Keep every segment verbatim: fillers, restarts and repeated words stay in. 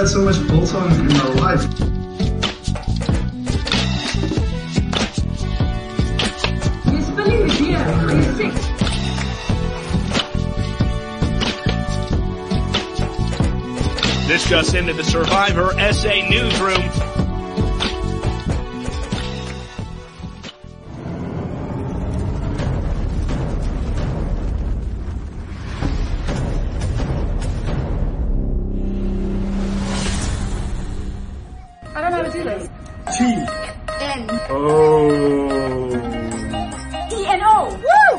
had so much bolt-on in my life. You're spilling the beer. Are you sick? This just into the Survivor S A newsroom. I don't know how to do this. T. N. Oh. E N O. Woo!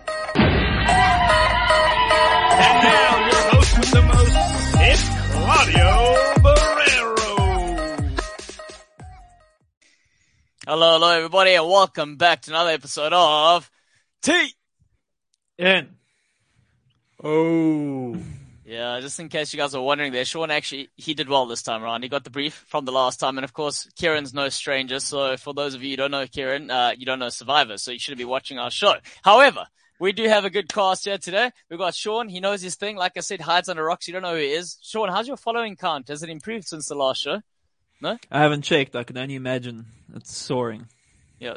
And now your host with the most, it's Claudio Barrero. Hello, hello everybody, and welcome back to another episode of T N. Oh. Yeah, just in case you guys are wondering there, Sean actually, he did well this time around. He got the brief from the last time, and of course, Kieran's no stranger, so for those of you who don't know Kieran, uh, you don't know Survivor, so you shouldn't be watching our show. However, we do have a good cast here today. We've got Sean, he knows his thing, like I said, hides under rocks, you don't know who he is. Sean, how's your following count? Has it improved since the last show? No? I haven't checked. I can only imagine. It's soaring. Yeah.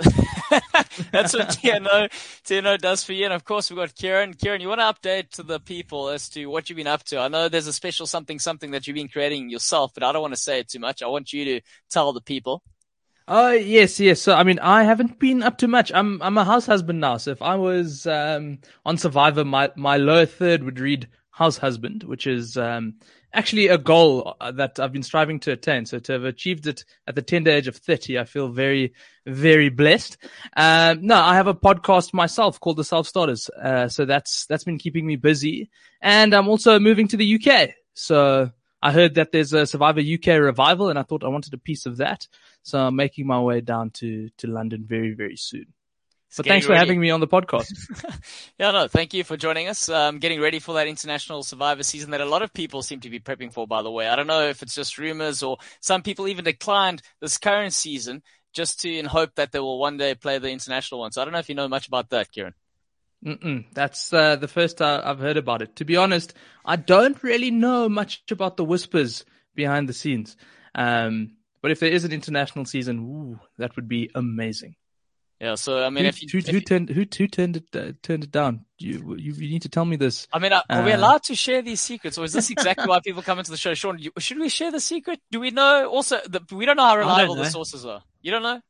That's what T N O, T N O does for you. And of course, we've got Kieran. Kieran, you want to update to the people as to what you've been up to? I know there's a special something, something that you've been creating yourself, but I don't want to say it too much. I want you to tell the people. Oh, uh, yes, yes. So, I mean, I haven't been up to much. I'm, I'm a house husband now. So if I was, um, on Survivor, my, my lower third would read house husband, which is, um, actually a goal that I've been striving to attain. So to have achieved it at the tender age of thirty, I feel very, very blessed. Um, no, I have a podcast myself called The Self Starters. Uh, so that's, that's been keeping me busy. And I'm also moving to the U K. So I heard that there's a Survivor U K revival, and I thought I wanted a piece of that. So I'm making my way down to, to London very, very soon. But thanks for ready. having me on the podcast. Yeah, no, thank you for joining us. Um, getting ready for that international Survivor season that a lot of people seem to be prepping for, by the way. I don't know if it's just rumors or some people even declined this current season just to in hope that they will one day play the international one. So I don't know if you know much about that, Kieran. Mm-mm. That's uh, the first uh, I've heard about it. To be honest, I don't really know much about the whispers behind the scenes. Um, but if there is an international season, ooh, that would be amazing. Yeah, so I mean, who, if you, who, if who turned who, who turned it uh, turned it down? You, you you need to tell me this. I mean, are, are uh, we allowed to share these secrets, or is this exactly why people come into the show? Sean, you, should we share the secret? Do we know? Also, the, we don't know how reliable know. the sources are. You don't know?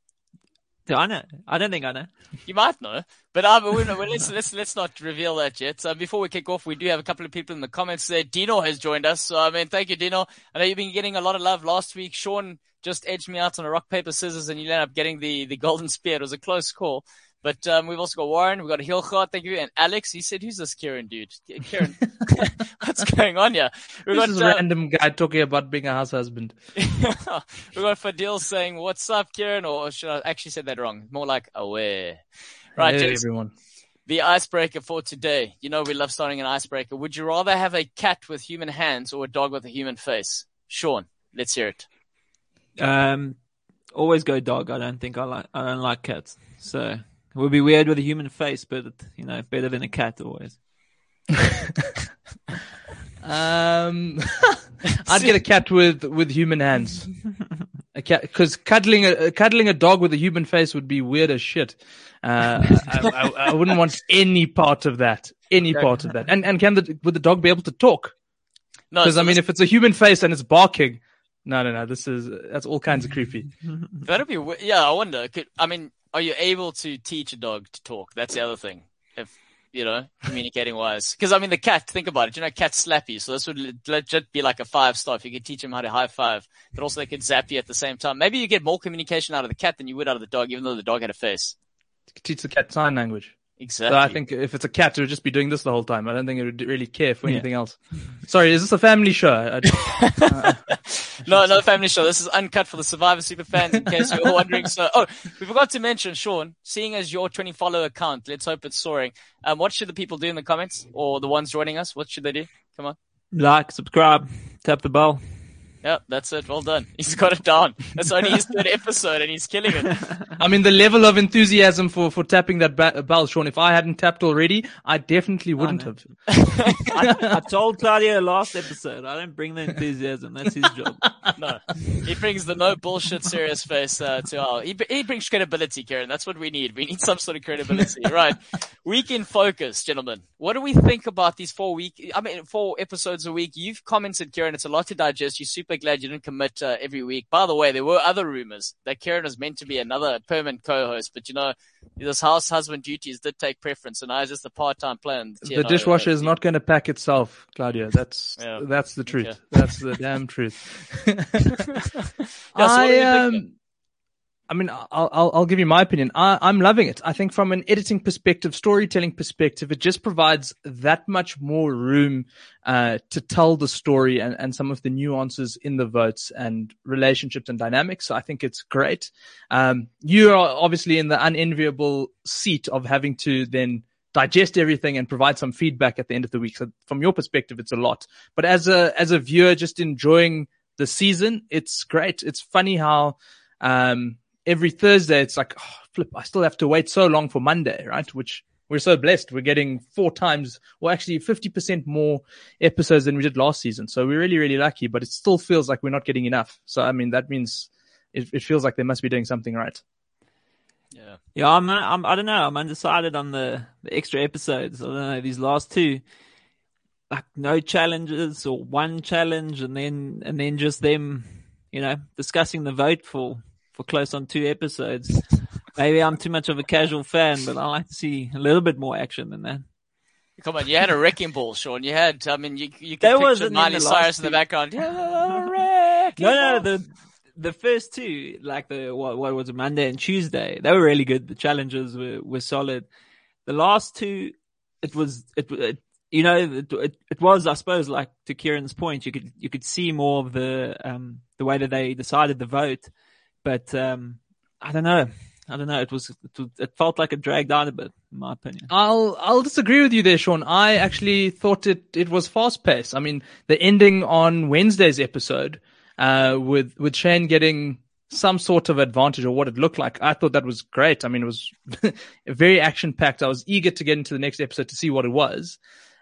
Do I know? I don't think I know. You might know, but um, we, we, let's let's let's not reveal that yet. Uh, before we kick off, we do have a couple of people in the comments there. Dino has joined us, so I mean, thank you, Dino. I know you've been getting a lot of love last week. Sean just edged me out on a rock paper scissors, and you ended up getting the the golden spear. It was a close call. But um, we've also got Warren, we've got Hilchard, thank you, and Alex. He said, "Who's this Kieran dude? Kieran, what's going on here?" We've this got is a uh, random guy talking about being a house husband. We've got Fadil saying, "What's up, Kieran?" Or should I actually said that wrong? More like aware. Right, Hey, gents, everyone. the icebreaker for today. You know we love starting an icebreaker. Would you rather have a cat with human hands or a dog with a human face? Sean, let's hear it. Um, always go dog. I don't think I like. I don't like cats. So it would be weird with a human face, but you know, better than a cat always. um, I'd get a cat with with human hands. A cat, because cuddling a cuddling a dog with a human face would be weird as shit. Uh, I, I, I wouldn't want any part of that. Any part of that. And and can the would the dog be able to talk? No, Because so I mean, this- if it's a human face and it's barking, no, no, no. This is that's all kinds of creepy. that'd be we- yeah. I wonder. Could, I mean, are you able to teach a dog to talk? That's the other thing. If you know, communicating wise. Because I mean, the cat. Think about it. You know, cats slap you, so this would le- legit be like a five star if you could teach them how to high five. But also, they could zap you at the same time. Maybe you get more communication out of the cat than you would out of the dog, even though the dog had a face. Teach the cat sign language. Exactly. So I think if it's a cat, it would just be doing this the whole time. I don't think it would really care for anything yeah. else. Sorry, is this a family show? I, uh, no, no family show. This is uncut for the Survivor superfans, in case you're wondering. So, oh, we forgot to mention, Sean, seeing as your twenty follower account, let's hope it's soaring. Um, what should the people do in the comments, or the ones joining us? What should they do? Come on. Like, subscribe, tap the bell. Yeah, that's it. Well done. He's got it down. That's only his third episode and he's killing it. I mean, the level of enthusiasm for, for tapping that ba- bell, Sean, if I hadn't tapped already, I definitely wouldn't know. have. I, I told Claudio last episode, I don't bring the enthusiasm. That's his job. No, he brings the no bullshit serious face uh, to our. He, he brings credibility, Kieran. That's what we need. We need some sort of credibility, right? Week in focus, gentlemen. What do we think about these four week? I mean, four episodes a week. You've commented, Kieran. It's a lot to digest. You're super glad you didn't commit uh, every week. By the way, there were other rumors that Kieran was meant to be another permanent co-host, but you know, this house husband duties did take preference, and I was just a part-time player. in The T N O, dishwasher uh, is not going to pack itself, Claudio. That's Yeah. that's the truth. Okay. That's the damn truth. Yeah, so what I are you um, thinking? I mean, I'll, I'll I'll give you my opinion. I, I'm loving it. I think from an editing perspective, storytelling perspective, it just provides that much more room uh, to tell the story and, and some of the nuances in the votes and relationships and dynamics. So I think it's great. Um, you are obviously in the unenviable seat of having to then digest everything and provide some feedback at the end of the week. So from your perspective, it's a lot. But as a as a viewer, just enjoying the season, it's great. It's funny how um, every Thursday it's like, oh, flip, I still have to wait so long for Monday, right? Which we're so blessed. We're getting four times, or actually fifty percent more episodes than we did last season. So we're really, really lucky, but it still feels like we're not getting enough. So, I mean, that means it, it feels like they must be doing something right. Yeah. Yeah, I'm, I'm, I don't know. I'm undecided on the, the extra episodes. I don't know. These last two, like no challenges or one challenge, and then and then just them, you know, discussing the vote for for close on two episodes. Maybe I'm too much of a casual fan, but I like to see a little bit more action than that. Come on, you had a wrecking ball, Sean. You had, I mean, you you could There picture wasn't in Miley the Cyrus last in the two. background. Yeah, wrecking No, no, ball. the the first two, like the what, what was it, Monday and Tuesday, they were really good. The challenges were, were solid. The last two, it was it, it you know it, it it was, I suppose, like to Kieran's point, you could you could see more of the um the way that they decided the vote, but um I don't know. I don't know. It was, it was, it felt like it dragged out a bit, in my opinion. I'll I'll disagree with you there, Sean. I actually thought it it was fast paced. I mean, the ending on Wednesday's episode, uh, with with Shane getting some sort of advantage or what it looked like, I thought that was great. I mean, it was very action packed. I was eager to get into the next episode to see what it was.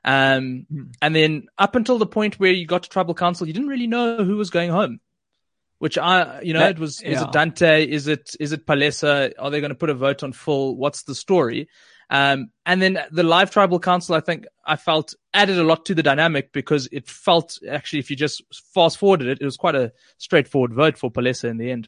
Um, and then up until the point where you got to Tribal Council, you didn't really know who was going home. Which I, you know, That- it was, is yeah. it Dante? Is it, is it Palesa? Are they going to put a vote on full? What's the story? Um, and then the live tribal council, I think I felt added a lot to the dynamic because it felt actually, if you just fast forwarded it, it was quite a straightforward vote for Palesa in the end.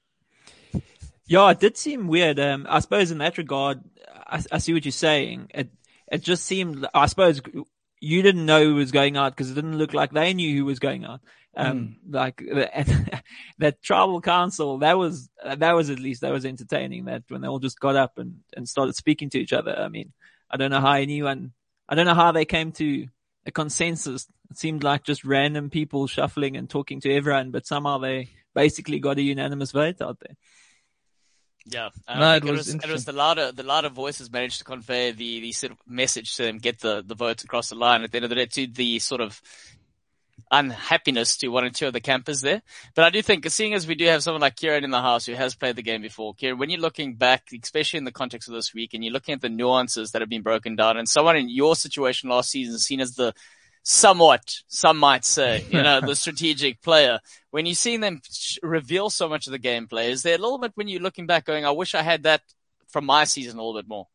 Yeah, it did seem weird. Um, I suppose in that regard, I, I see what you're saying. It, it just seemed, I suppose you didn't know who was going out because it didn't look like they knew who was going out. Um, mm. like that tribal council, that was, that was at least, that was entertaining, that when they all just got up and, and started speaking to each other. I mean, I don't know how anyone, I don't know how they came to a consensus. It seemed like just random people shuffling and talking to everyone, but somehow they basically got a unanimous vote out there. Yeah, um, No, it it was was, it interesting. was the louder the louder voices managed to convey the, the sort of message to them, get the, the votes across the line at the end of the day, to the sort of unhappiness to one or two of the campers there. But I do think, seeing as we do have someone like Kieran in the house who has played the game before, Kieran, when you're looking back, especially in the context of this week, and you're looking at the nuances that have been broken down, and someone in your situation last season seen as the somewhat, some might say, you know, the strategic player, when you've seen them sh- reveal so much of the gameplay, is there a little bit when you're looking back going, I wish I had that from my season a little bit more?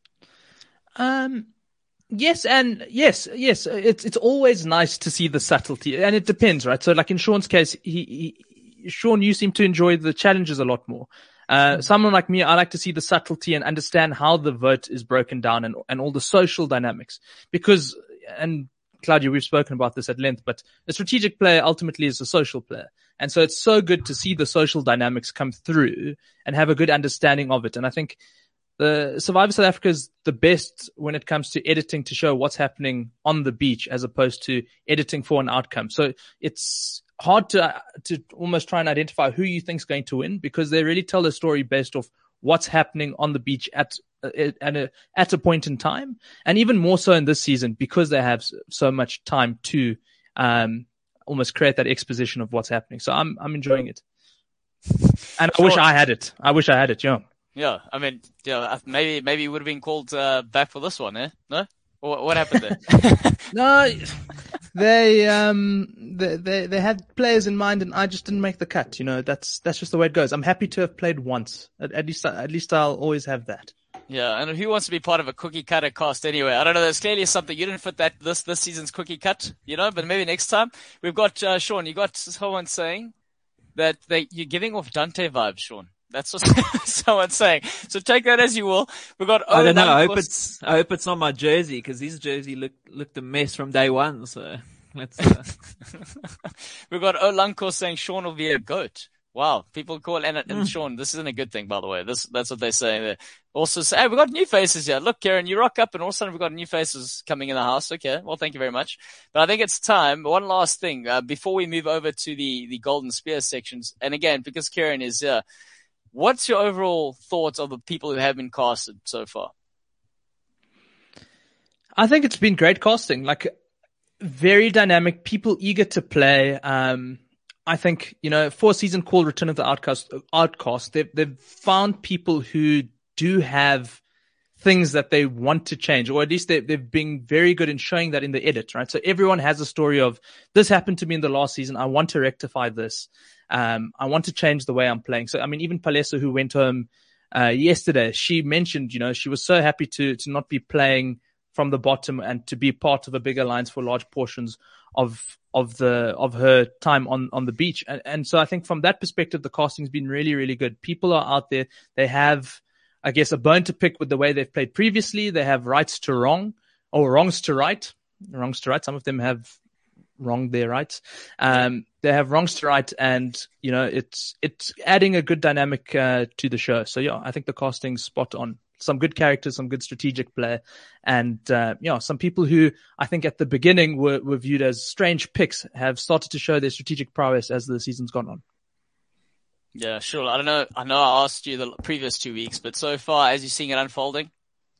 Um, yes, and yes, yes. It's it's always nice to see the subtlety, and it depends, right? So, like in Sean's case, he, he Sean, you seem to enjoy the challenges a lot more. Uh, someone like me, I like to see the subtlety and understand how the vote is broken down and and all the social dynamics. Because, and Claudia, we've spoken about this at length, but a strategic player ultimately is a social player. And so it's so good to see the social dynamics come through and have a good understanding of it. And I think the Survivor South Africa is the best when it comes to editing to show what's happening on the beach as opposed to editing for an outcome. So it's hard to, uh, to almost try and identify who you think is going to win because they really tell a story based off what's happening on the beach at, at a, at a point in time. And even more so in this season because they have so much time to, um, almost create that exposition of what's happening. So I'm, I'm enjoying it. And I wish I had it. I wish I had it. Yeah. Yeah, I mean, yeah, maybe maybe he would have been called uh, back for this one, eh? No? Or what happened there? No, they um they, they they had players in mind, and I just didn't make the cut. You know, that's that's just the way it goes. I'm happy to have played once. At, at least at least I'll always have that. Yeah, and who wants to be part of a cookie cutter cast anyway? I don't know. There's clearly something you didn't fit that this this season's cookie cut, you know. But maybe next time. We've got uh, Sean. You got someone saying that they you're giving off Dante vibes, Sean. That's what someone's saying. So take that as you will. We've got. I don't know. I hope it's I hope it's not my jersey, because his jersey looked looked a mess from day one. So let's. Uh... We've got Olankos saying Sean will be a goat. Wow, people call and, and mm. Sean. This isn't a good thing, by the way. This that's what they say there. Also, say, hey, we got new faces here. Look, Kieran, you rock up, and all of a sudden we've got new faces coming in the house. Okay, well, thank you very much. But I think it's time. One last thing uh, before we move over to the the Golden Spear sections. And again, because Kieran is here, what's your overall thoughts of the people who have been casted so far? I think it's been great casting. Like, very dynamic, people eager to play. Um, I think, you know, for a season called Return of the Outcast, Outcast, they've, they've found people who do have things that they want to change, or at least they, they've been very good in showing that in the edit, right? So everyone has a story of, this happened to me in the last season. I want to rectify this. Um, I want to change the way I'm playing. So, I mean, even Palesa, who went home, uh, yesterday, she mentioned, you know, she was so happy to, to not be playing from the bottom and to be part of a big alliance for large portions of, of the, of her time on, on the beach. And, and so I think from that perspective, the casting's been really, really good. People are out there. They have, I guess, a bone to pick with the way they've played previously. They have rights to wrong, or wrongs to right, wrongs to right. Some of them have wronged their rights. Um, they have wrongs to right, and, you know, it's, it's adding a good dynamic, uh, to the show. So yeah, I think the casting's spot on. Some good characters, some good strategic play, and, uh, you know, some people who I think at the beginning were, were viewed as strange picks have started to show their strategic prowess as the season's gone on. Yeah, sure. I don't know. I know I asked you the previous two weeks, but so far, as you're seeing it unfolding.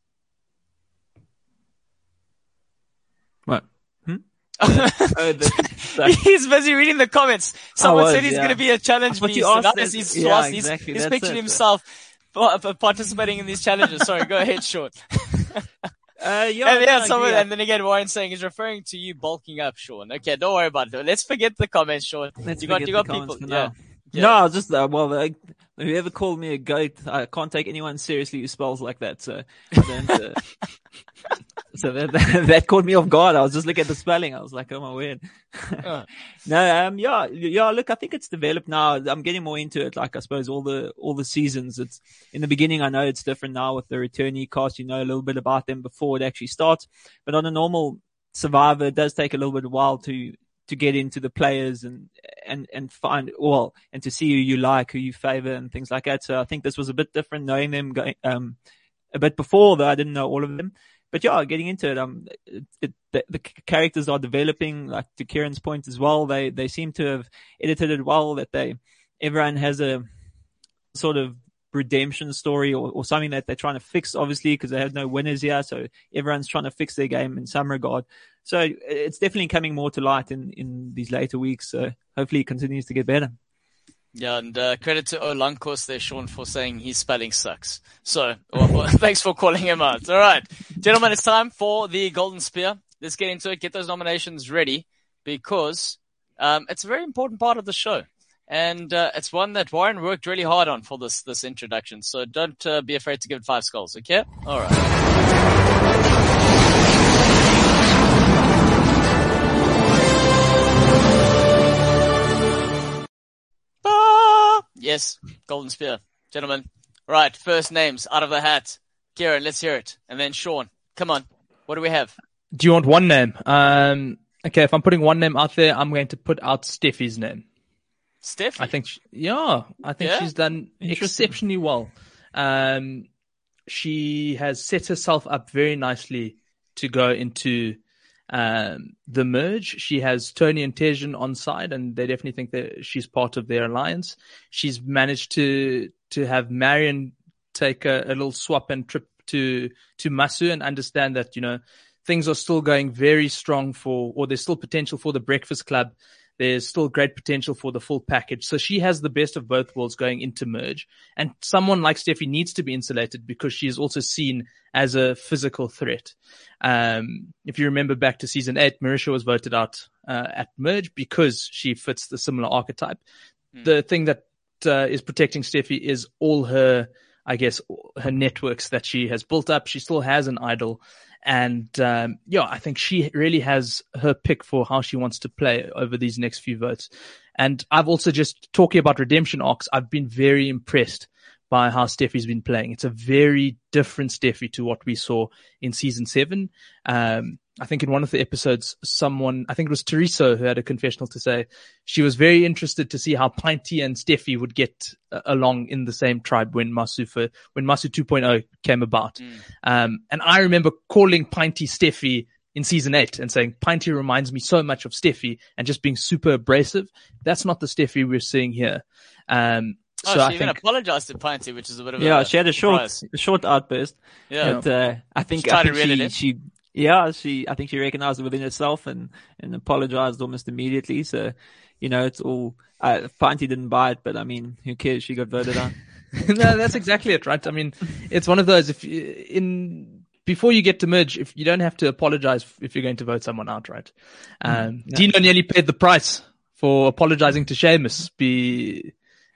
What? Hmm? oh, the, he's busy reading the comments. Someone was, said he's yeah. going to be a challenge beast. So now he's, he's, yeah, he's, exactly. he's That's pictured it. himself participating in these challenges. Sorry, go ahead, Sean. Uh, yeah, and, yeah, no, someone, yeah. and then again, Warren saying he's referring to you bulking up, Sean. Okay, don't worry about it. Let's forget the comments, Sean. Let's you got, you got people. Yeah. yeah. No, I was just, uh, well, like, whoever called me a goat, I can't take anyone seriously who spells like that. So, then, uh, so that, that, that caught me off guard. I was just looking at the spelling. I was like, oh my word. uh. No, um, yeah, yeah, look, I think it's developed now. I'm getting more into it. Like, I suppose all the, all the seasons, it's in the beginning. I know it's different now with the returnee cast. You know a little bit about them before it actually starts, but on a normal Survivor, it does take a little bit of a while to, to get into the players and, and, and find, well, and to see who you like, who you favor and things like that. So I think this was a bit different knowing them going, um, a bit before, though I didn't know all of them. But yeah, getting into it, um, it, it, the, the characters are developing, like to Kieran's point as well. They, they seem to have edited it well, that they, everyone has a sort of redemption story or, or something that they're trying to fix, obviously, because they have no winners here. So everyone's trying to fix their game in some regard. So it's definitely coming more to light in, in these later weeks. So hopefully it continues to get better. Yeah, and uh, credit to Olankos there, Sean, for saying his spelling sucks. So, well, well, thanks for calling him out. All right, gentlemen, it's time for the Golden Spear. Let's get into it. Get those nominations ready, because um, it's a very important part of the show. And uh, it's one that Warren worked really hard on for this this introduction. So don't uh, be afraid to give it five skulls, okay? All right. Yes, Golden Spear. Gentlemen. Right, first names out of the hat. Kieran, let's hear it. And then Sean. Come on. What do we have? Do you want one name? Um, okay, if I'm putting one name out there, I'm going to put out Steffi's name. Steffi? I think, she, yeah, I think Yeah? she's done exceptionally well. Um, she has set herself up very nicely to go into um, the merge. She has Tony and Tejan on side, and they definitely think that she's part of their alliance. She's managed to to have Marion take a, a little swap and trip to to Masu and understand that, you know, things are still going very strong for, or there's still potential for the Breakfast Club. there's still great potential for the full package. So she has the best of both worlds going into merge. And someone like Steffi needs to be insulated because she is also seen as a physical threat. Um, if you remember back to season eight, Marisha was voted out uh, at merge because she fits the similar archetype. Mm. The thing that uh, is protecting Steffi is all her, I guess, her networks that she has built up. She still has an idol. And, um, yeah, I think she really has her pick for how she wants to play over these next few votes. And I've also just talking about redemption arcs. I've been very impressed by how Steffi's been playing. It's a very different Steffi to what we saw in season seven. Um, I think in one of the episodes, someone, I think it was Teresa who had a confessional to say she was very interested to see how Pinty and Steffi would get uh, along in the same tribe when Masu for, when Masu two point oh came about. Mm. Um, and I remember calling Pinty Steffi in season eight and saying Pinty reminds me so much of Steffi and just being super abrasive. That's not the Steffi we're seeing here. Um, Oh, so she I even think, apologized to Pinty, which is a bit of yeah, a she had a short, surprise. a short outburst. Yeah, but, uh, I think, She I tried to think reel it she, in. she, yeah, she, I think she recognized it within herself and, and apologized almost immediately. So, you know, it's all, uh, Pinty didn't buy it, but I mean, who cares? She got voted out. No, that's exactly it, right? I mean, it's one of those, if you, in, before you get to merge, if you don't have to apologize if you're going to vote someone out, right? Um, yeah. Dino nearly paid the price for apologizing to Seamus be,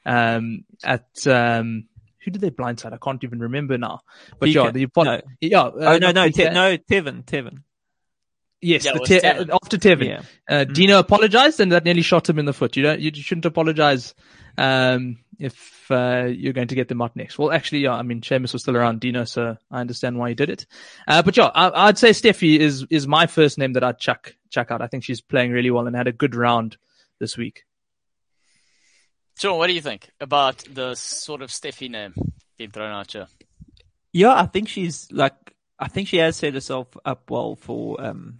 um, at, um, who did they blindside? I can't even remember now. But Beacon. yeah, the, no. yeah. Uh, Oh, no, no, Beacon. Te- no, Tevin, Tevin. Yes, Yeah, the it was te- Tevin. uh, after Tevin. Yeah. Uh, Dino apologized and that nearly shot him in the foot. You don't, you shouldn't apologize, um, if, uh, you're going to get them out next. Well, actually, yeah, I mean, Seamus was still around Dino, so I understand why he did it. Uh, but yeah, I, I'd say Steffi is, is my first name that I'd chuck, chuck out. I think she's playing really well and had a good round this week. Sean, what do you think about the sort of Steffi name being thrown out here? Yeah, I think she's like, I think she has set herself up well for, um,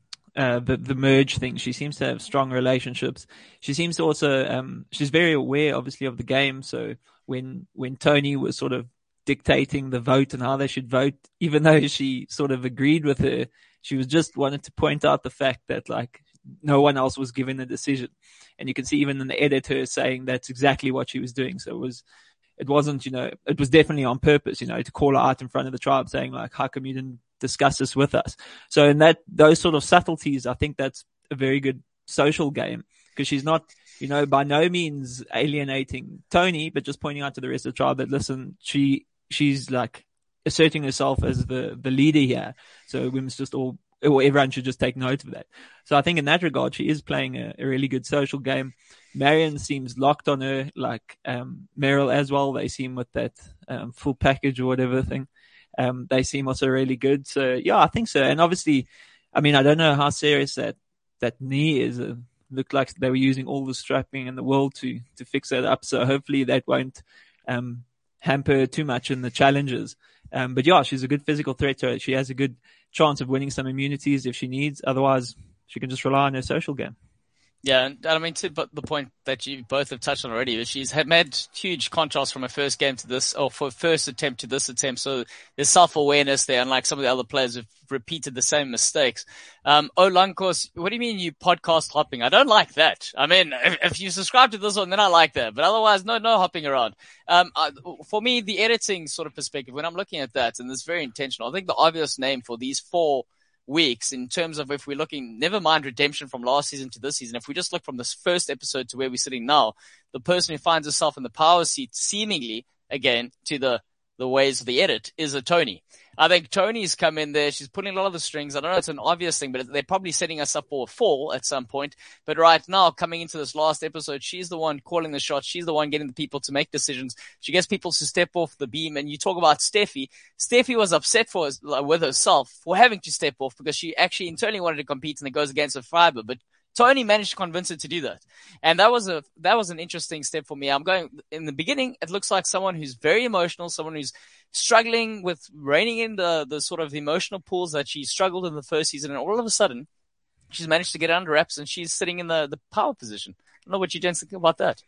uh, the, the merge thing. She seems to have strong relationships. She seems to also, um, she's very aware, obviously, of the game. So when, when Tony was sort of dictating the vote and how they should vote, even though she sort of agreed with her, she was just wanted to point out the fact that like no one else was given a decision. And you can see even in the edit her saying that's exactly what she was doing. So it was, it wasn't, you know, it was definitely on purpose, you know, to call her out in front of the tribe saying like, how come you didn't discuss this with us? So in that, those sort of subtleties, I think that's a very good social game because she's not, you know, by no means alienating Tony, but just pointing out to the rest of the tribe that listen, she, she's like asserting herself as the, the leader here. So we must just all, or everyone should just take note of that. So I think in that regard, she is playing a, a really good social game. Marion seems locked on her, like um, Meryl as well. They seem with that um, full package or whatever thing. Um, they seem also really good. So yeah, I think so. And obviously, I mean, I don't know how serious that that knee is. It looked like they were using all the strapping in the world to to fix that up. So hopefully that won't um, hamper too much in the challenges. Um, but yeah, she's a good physical threat to her. She has a good chance of winning some immunities if she needs. Otherwise, she can just rely on her social game. Yeah, and I mean, to but the point that you both have touched on already, she's had made huge contrast from her first game to this, or for first attempt to this attempt. So there's self-awareness there, unlike some of the other players who've repeated the same mistakes. Um, Olankos, what do you mean you podcast hopping? I don't like that. I mean, if, if you subscribe to this one, then I like that. But otherwise, no, no hopping around. Um, I, for me, the editing sort of perspective, when I'm looking at that, and it's very intentional, I think the obvious name for these four weeks in terms of if we're looking, never mind redemption from last season to this season, if we just look from this first episode to where we're sitting now, the person who finds herself in the power seat seemingly again to the the ways of the edit is a Tony. I think Tony's come in there. She's pulling a lot of the strings. I don't know it's an obvious thing, but they're probably setting us up for a fall at some point. But right now, coming into this last episode, she's the one calling the shots. She's the one getting the people to make decisions. She gets people to step off the beam. And you talk about Steffi. Steffi was upset for with herself for having to step off because she actually internally wanted to compete and it goes against her fiber. But Tony managed to convince her to do that. And that was a, that was an interesting step for me. I'm going, in the beginning, it looks like someone who's very emotional, someone who's struggling with reining in the, the sort of emotional pools that she struggled in the first season. And all of a sudden, she's managed to get under wraps and she's sitting in the, the power position. I don't know what you gents think about that.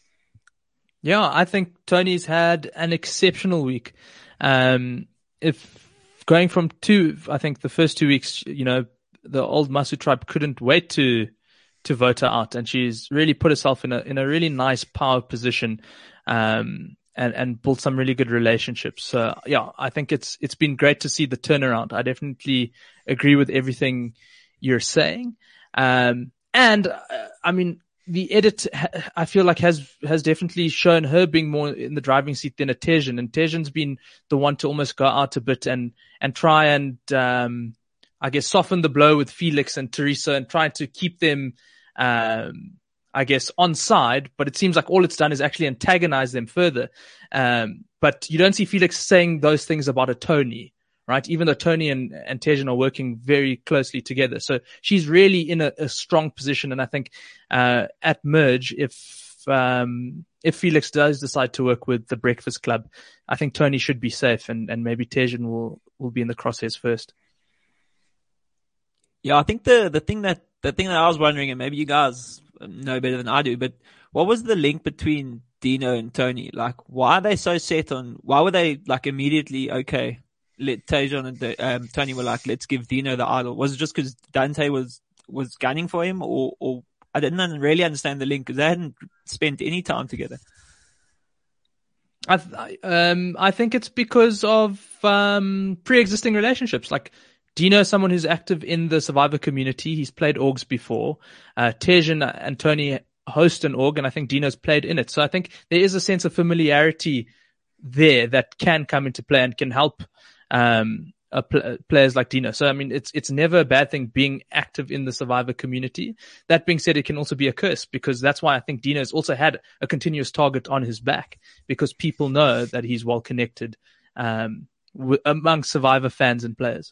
Yeah, I think Tony's had an exceptional week. Um, if going from two, I think the first two weeks, you know, the old Masu tribe couldn't wait to, to vote her out, and she's really put herself in a in a really nice power position, um, and and built some really good relationships. So yeah, I think it's it's been great to see the turnaround. I definitely agree with everything you're saying, um, and uh, I mean. The edit, I feel like, has has definitely shown her being more in the driving seat than a Tejan, and Tejan's been the one to almost go out a bit and and try and um, I guess soften the blow with Felix and Teresa and try to keep them, um, I guess, on side. But it seems like all it's done is actually antagonize them further. Um, but you don't see Felix saying those things about a Tony. Right, even though Tony and, and Tejan are working very closely together. So she's really in a, a strong position. And I think, uh, at Merge, if, um, if Felix does decide to work with the Breakfast Club, I think Tony should be safe, and, and maybe Tejan will, will be in the crosshairs first. Yeah, I think the, the thing that, the thing that I was wondering, and maybe you guys know better than I do, but what was the link between Dino and Tony? Like, why are they so set on, why were they like immediately, okay, let Tejan and the, um, Tony were like, let's give Dino the idol? Was it just because Dante was, was gunning for him, or, or I didn't really understand the link because they hadn't spent any time together. I, th- um, I think it's because of, um, pre-existing relationships. Like, Dino is someone who's active in the Survivor community. He's played orgs before. Uh, Tejan and Tony host an org, and I think Dino's played in it. So I think there is a sense of familiarity there that can come into play and can help um uh, pl- players like Dino. So I mean, it's it's never a bad thing being active in the Survivor community. That being said, it can also be a curse, because that's why I think Dino's also had a continuous target on his back, because people know that he's well connected um w- among Survivor fans and players.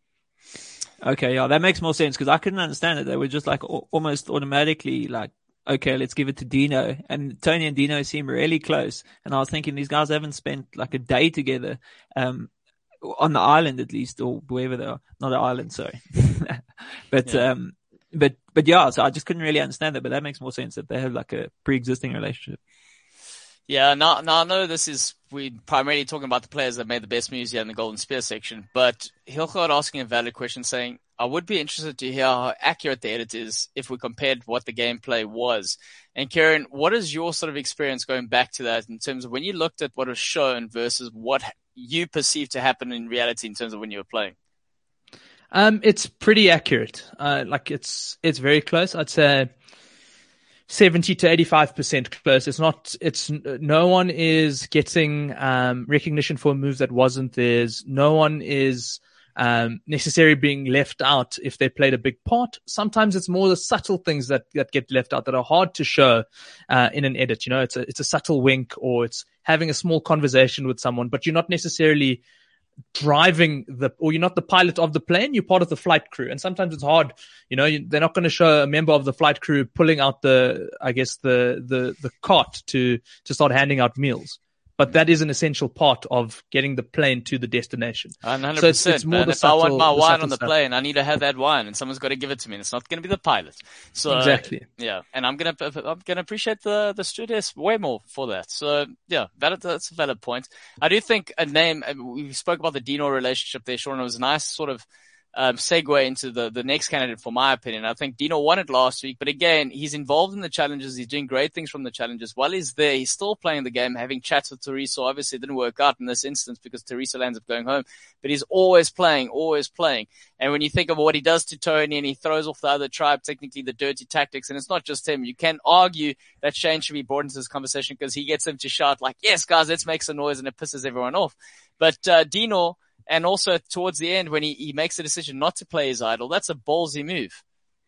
Okay, yeah, that makes more sense, because I couldn't understand it. They were just like o- almost automatically like, okay, let's give it to Dino. And Tony and Dino seem really close. And I was thinking these guys haven't spent like a day together. Um, on the island at least, or wherever they are. Not the island, sorry. but, yeah. um, but, but yeah, so I just couldn't really understand that, but that makes more sense that they have like a pre-existing relationship. Yeah, now, now I know this is, we're primarily talking about the players that made the best moves here in the Golden Spear section, but Hilgard asking a valid question saying, I would be interested to hear how accurate the edit is if we compared what the gameplay was. And Kieran, what is your sort of experience going back to that in terms of when you looked at what was shown versus what you perceived to happen in reality in terms of when you were playing? Um, it's pretty accurate. Uh, like it's, it's very close. I'd say seventy to eighty-five percent close. It's not, it's, no one is getting, um, recognition for a move that wasn't theirs. No one is, um, necessarily being left out if they played a big part. Sometimes it's more the subtle things that, that get left out that are hard to show, uh, in an edit. You know, it's a, it's a subtle wink, or it's having a small conversation with someone, but you're not necessarily driving the, or you're not the pilot of the plane, you're part of the flight crew. And sometimes it's hard, you know, you, they're not going to show a member of the flight crew pulling out the, I guess the, the, the cart to, to start handing out meals. But that is an essential part of getting the plane to the destination. one hundred percent. So it's, it's more man. the if subtle, I want my the wine on the stuff. plane, I need to have that wine, and someone's got to give it to me. And it's not going to be the pilot. So Exactly. yeah, and I'm gonna I'm gonna appreciate the the stewardess way more for that. So yeah, valid, that's a valid point. I do think a name. We spoke about the Dino relationship there, Sean. It was a nice sort of um, segue into the the next candidate, for my opinion. I think Dino won it last week, but again, he's involved in the challenges. He's doing great things from the challenges. While he's there, he's still playing the game, having chats with Teresa. Obviously, it didn't work out in this instance because Teresa ends up going home, but he's always playing, always playing. And when you think of what he does to Tony, and he throws off the other tribe, technically the dirty tactics, and it's not just him. You can argue that Shane should be brought into this conversation because he gets them to shout like, yes, guys, let's make some noise, and it pisses everyone off. But uh, Dino, and also towards the end when he, he makes the decision not to play his idol, that's a ballsy move.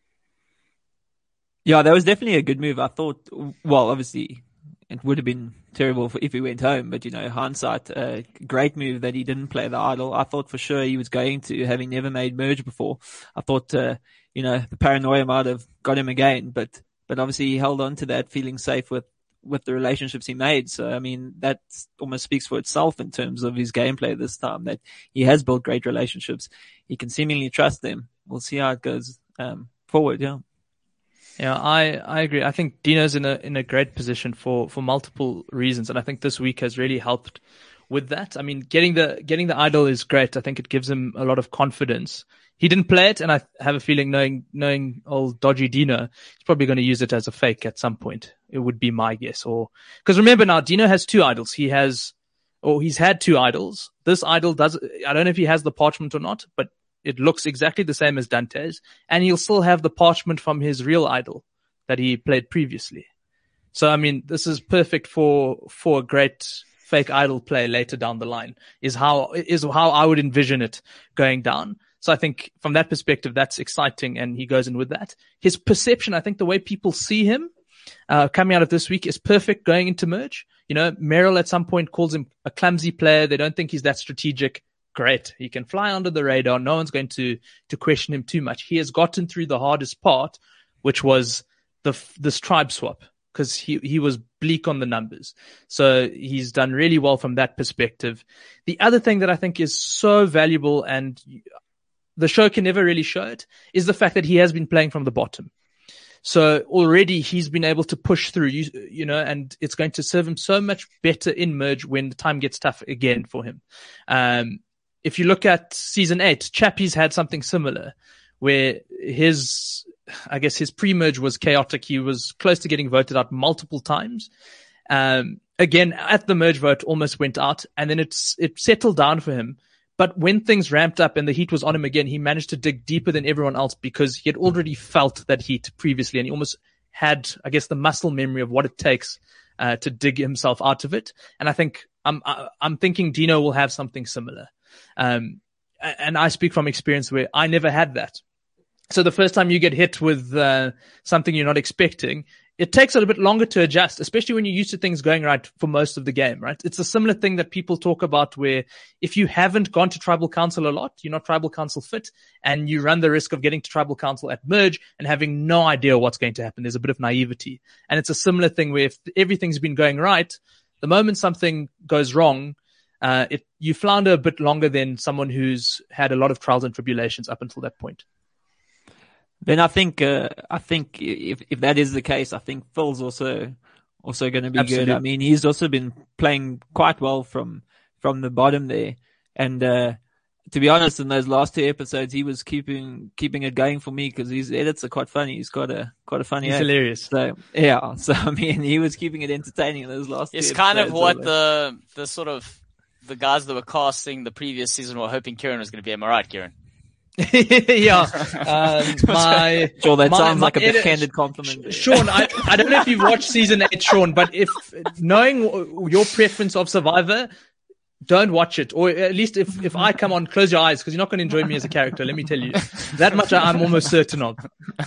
Yeah, that was definitely a good move. I thought, well, obviously it would have been terrible if he went home, but you know, hindsight, a uh, great move that he didn't play the idol. I thought for sure he was going to, having never made Merge before. I thought, uh, you know, the paranoia might have got him again, but, but obviously he held on to that, feeling safe with, with the relationships he made. So, I mean, that almost speaks for itself in terms of his gameplay this time, that he has built great relationships. He can seemingly trust them. We'll see how it goes, um, forward. Yeah. Yeah, I, I agree. I think Dino's in a, in a great position for, for multiple reasons. And I think this week has really helped with that. I mean, getting the getting the idol is great. I think it gives him a lot of confidence. He didn't play it, and I have a feeling, knowing knowing old dodgy Dino, he's probably going to use it as a fake at some point. It would be my guess. Or because remember now, Dino has two idols. He has, or he's had two idols. This idol does. I don't know if he has the parchment or not, but it looks exactly the same as Dante's, and he'll still have the parchment from his real idol that he played previously. So I mean, this is perfect for for a great fake idol play later down the line. Is how is how I would envision it going down. So I think from that perspective, that's exciting, and he goes in with that. His perception, I think the way people see him uh, coming out of this week is perfect going into merge. You know, Merrill at some point calls him a clumsy player. They don't think he's that strategic. Great. He can fly under the radar. No one's going to to question him too much. He has gotten through the hardest part, which was the this tribe swap, because he, he was bleak on the numbers. So he's done really well from that perspective. The other thing that I think is so valuable, and the show can never really show it, is the fact that he has been playing from the bottom. So already he's been able to push through, you, you know, and it's going to serve him so much better in merge when the time gets tough again for him. Um, if you look at season eight, Chappie's had something similar where his, I guess his pre-merge was chaotic. He was close to getting voted out multiple times. Um, again, at the merge vote, almost went out, and then it's, it settled down for him. But when things ramped up and the heat was on him again, he managed to dig deeper than everyone else because he had already felt that heat previously, and he almost had, I guess, the muscle memory of what it takes uh, to dig himself out of it. And I think I'm I'm thinking Dino will have something similar. Um, and I speak from experience where I never had that. So the first time you get hit with uh, something you're not expecting, it takes a little bit longer to adjust, especially when you're used to things going right for most of the game, right? It's a similar thing that people talk about where if you haven't gone to Tribal Council a lot, you're not Tribal Council fit, and you run the risk of getting to Tribal Council at merge and having no idea what's going to happen. There's a bit of naivety. And it's a similar thing where if everything's been going right, the moment something goes wrong, uh, it, you flounder a bit longer than someone who's had a lot of trials and tribulations up until that point. Then I think, uh, I think if, if that is the case, I think Phil's also, also going to be Absolutely. good. I mean, he's also been playing quite well from, from the bottom there. And, uh, to be honest, in those last two episodes, he was keeping, keeping it going for me because his edits are quite funny. He's got a, quite a funny He's act. hilarious. So, yeah. So, I mean, he was keeping it entertaining in those last two It's episodes. kind of what although. the the sort of the guys that were casting the previous season were hoping Kieran was going to be. Am I right, Kieran? yeah. Um, my, Sure, that my, sounds my like a edit- backhanded compliment. there. Sean, I, I don't know if you've watched season eight, Sean, but if knowing your preference of Survivor, don't watch it. Or at least if, if I come on, close your eyes because you're not going to enjoy me as a character. Let me tell you. That much I'm almost certain of.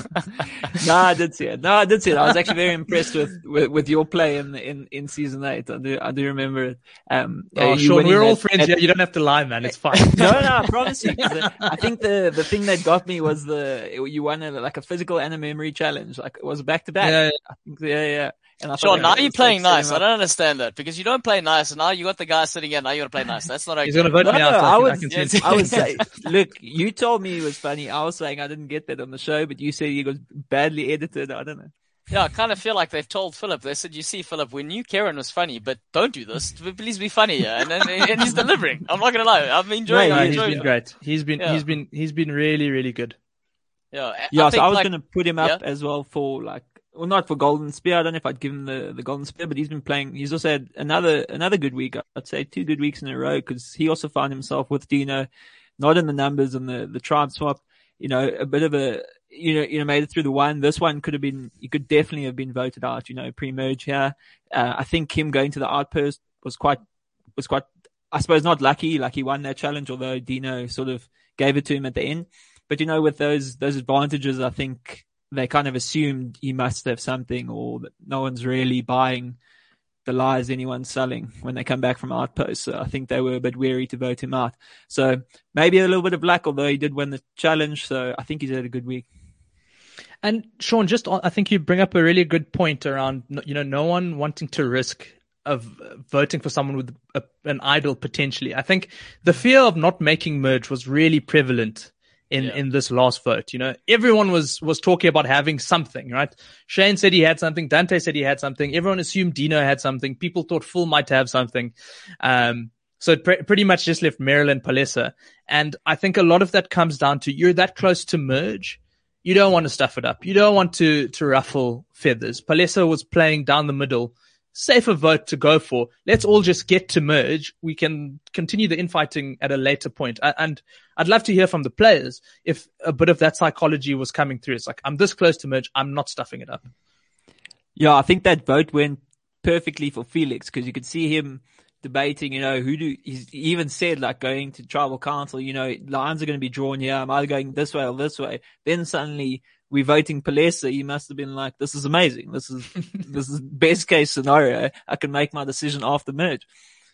No, I did see it. No, I did see it. I was actually very impressed with, with, with your play in, in, in season eight. I do, I do remember it. Um, Oh, you Sean, winning we're all that- friends that- here. You don't have to lie, man. It's fine. No, no, I promise you. 'cause the- I think the, the thing that got me was the, you won a, like a physical and a memory challenge. Like it was back to back. Yeah, yeah. I think, yeah, yeah. And I Sean, thought now that you're was, playing like, nice. setting I up- don't understand that because you don't play nice, and now you got the guy sitting here. Now you got to play nice. That's not okay. He's going to vote No, me no, out. I I, can, was, I can sense yes, it. I would say, look, you told me it was funny. I was saying I didn't get that on the show, but you said it was badly edited. I don't know. Yeah, I kind of feel like they've told Philip. They said, "You see, Philip, we knew Kieran was funny, but don't do this. Please be funny." Yeah, and then and he's delivering. I'm not gonna lie. I'm enjoying. No, I'm No, he's enjoying been it. great. He's been, Yeah. he's been, he's been really, really good. Yeah, I- Yeah, I so think, I was like, going to put him up yeah. as well for like, well, not for Golden Spear. I don't know if I'd give him the, the Golden Spear, but he's been playing. He's also had another another good week. I'd say two good weeks in a row because he also found himself with Dino, not in the numbers and the the tribe swap. You know, a bit of a you know you know made it through the one. This one could have been. He could definitely have been voted out. You know, pre-merge here. Uh, I think him going to the outpost was quite was quite. I suppose not lucky. Like he won that challenge, although Dino sort of gave it to him at the end. But you know, with those those advantages, I think they kind of assumed he must have something, or that no one's really buying the lies anyone's selling when they come back from outposts. So I think they were a bit wary to vote him out. So maybe a little bit of luck, although he did win the challenge. So I think he's had a good week. And Sean, just on, I think you bring up a really good point around, you know, no one wanting to risk of voting for someone with a, an idol potentially. I think the fear of not making merge was really prevalent in, Yeah. in this last vote. You know, everyone was, was talking about having something, right? Shane said he had something. Dante said he had something. Everyone assumed Dino had something. People thought Phil might have something. Um, So it pre- pretty much just left Meryl and Palesa. And I think a lot of that comes down to you're that close to merge. You don't want to stuff it up. You don't want to, to ruffle feathers. Palesa was playing down the middle. Safer vote to go for. Let's all just get to merge. We can continue the infighting at a later point. And I'd love to hear from the players if a bit of that psychology was coming through. It's like, I'm this close to merge. I'm not stuffing it up. Yeah, I think that vote went perfectly for Felix because you could see him debating, you know, who do, he's, he even said like going to tribal council, you know, lines are going to be drawn here. I'm either going this way or this way. Then suddenly we're voting Palesa. He must have been like, this is amazing. This is, this is best case scenario. I can make my decision after merge.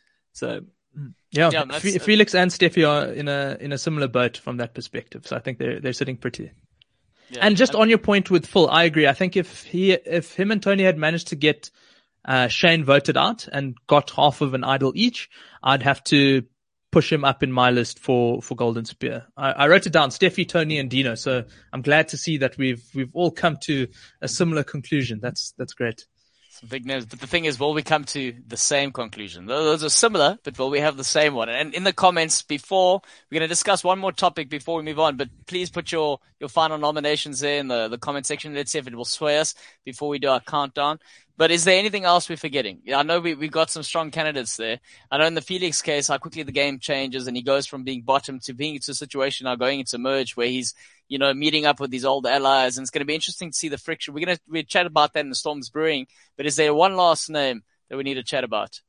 So yeah, yeah F- Felix and Steffi are in a, in a similar boat from that perspective. So I think they're, they're sitting pretty. Yeah. And just on your point with Phil, I agree. I think if he, if him and Tony had managed to get uh, Shane voted out and got half of an idol each, I'd have to push him up in my list for, for Golden Spear. I, I wrote it down, Steffi, Tony, and Dino. So I'm glad to see that we've, we've all come to a similar conclusion. That's, that's great. Some big names. But the thing is, will we come to the same conclusion? Those are similar, but will we have the same one? And in the comments before, we're going to discuss one more topic before we move on, but please put your, your final nominations there in the, the comment section. Let's see if it will sway us before we do our countdown. But is there anything else we're forgetting? I know we, we've got some strong candidates there. I know in the Felix case, how quickly the game changes and he goes from being bottom to being into a situation now going into merge where he's, you know, meeting up with these old allies. And it's going to be interesting to see the friction. We're going to we chat about that in the Storms Brewing. But is there one last name that we need to chat about?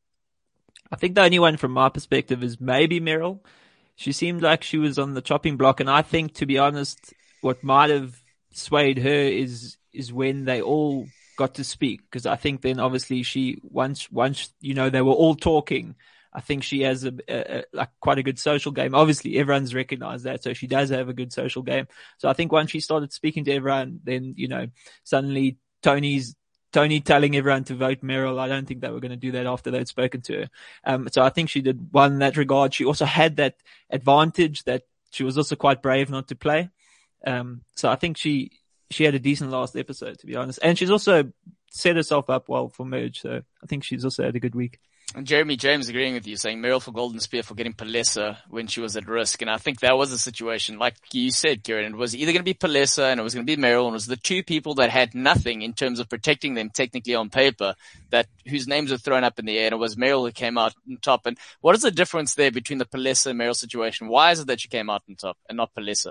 I think the only one from my perspective is maybe Meryl. She seemed like she was on the chopping block. And I think, to be honest, what might have swayed her is, is when they all got to speak, because I think then obviously she once once you know they were all talking, I think she has a, a, a like quite a good social game. Obviously everyone's recognized that, so she does have a good social game. So I think once she started speaking to everyone, then you know suddenly Tony's Tony telling everyone to vote Meryl. I don't think they were going to do that after they'd spoken to her. Um, so I think she did well in that regard. She also had that advantage that she was also quite brave not to play. Um, so I think she. She had a decent last episode, to be honest. And she's also set herself up well for merge. So I think she's also had a good week. And Jeremy James agreeing with you, saying Meryl for Golden Spear for getting Palesa when she was at risk. And I think that was a situation, like you said, Kieran, it was either going to be Palesa and it was going to be Meryl, and it was the two people that had nothing in terms of protecting them technically on paper, that whose names were thrown up in the air, and it was Meryl who came out on top. And what is the difference there between the Palesa and Meryl situation? Why is it that she came out on top and not Palesa?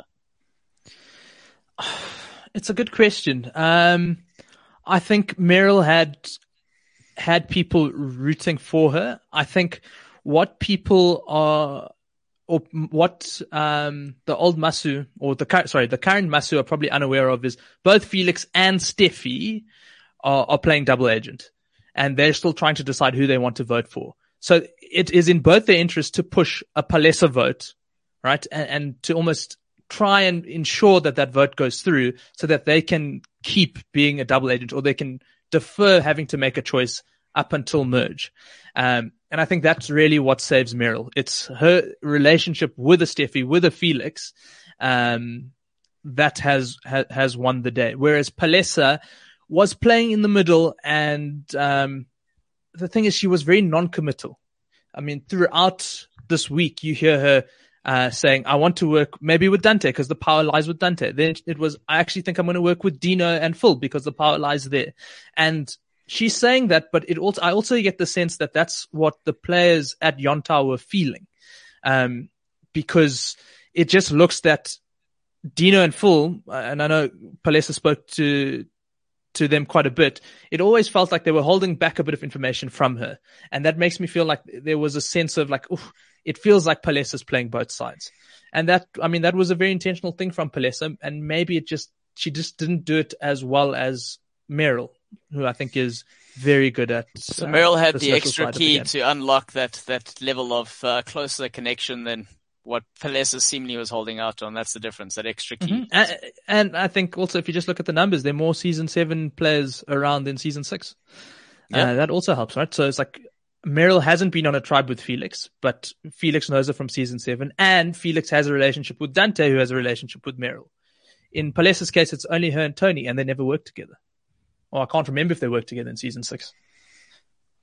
It's a good question. Um, I think Meryl had had people rooting for her. I think what people are, or what um, the old Masu or the sorry the current Masu are probably unaware of is both Felix and Steffi are, are playing double agent, and they're still trying to decide who they want to vote for. So it is in both their interest to push a Palesa vote, right, and, and to almost try and ensure that that vote goes through so that they can keep being a double agent, or they can defer having to make a choice up until merge. Um, and I think that's really what saves Meryl. It's her relationship with a Steffi, with a Felix, um, that has, ha, has won the day. Whereas Palesa was playing in the middle, and, um, the thing is she was very non-committal. I mean, throughout this week, you hear her Uh, saying, I want to work maybe with Dante because the power lies with Dante. Then it was, I actually think I'm going to work with Dino and Phil because the power lies there. And she's saying that, but it also, I also get the sense that that's what the players at Yonta were feeling. Um, because it just looks that Dino and Phil, and I know Palesa spoke to, to them quite a bit, it always felt like they were holding back a bit of information from her. And that makes me feel like there was a sense of like, oof, it feels like Palesa's playing both sides. And that, I mean, that was a very intentional thing from Palesa, and maybe it just, she just didn't do it as well as Meryl, who I think is very good at. So uh, Meryl had the the social extra side of key the game. to unlock that, that level of uh, closer connection than what Palesa seemingly was holding out on. That's the difference, that extra key. Mm-hmm. And, and I think also if you just look at the numbers, there are more season seven players around than season six. Yep. Uh, that also helps, right? So it's like, Meryl hasn't been on a tribe with Felix, but Felix knows her from season seven, and Felix has a relationship with Dante, who has a relationship with Meryl. In Palesa's case, it's only her and Tony, and they never worked together. Or I can't remember if they worked together in season six.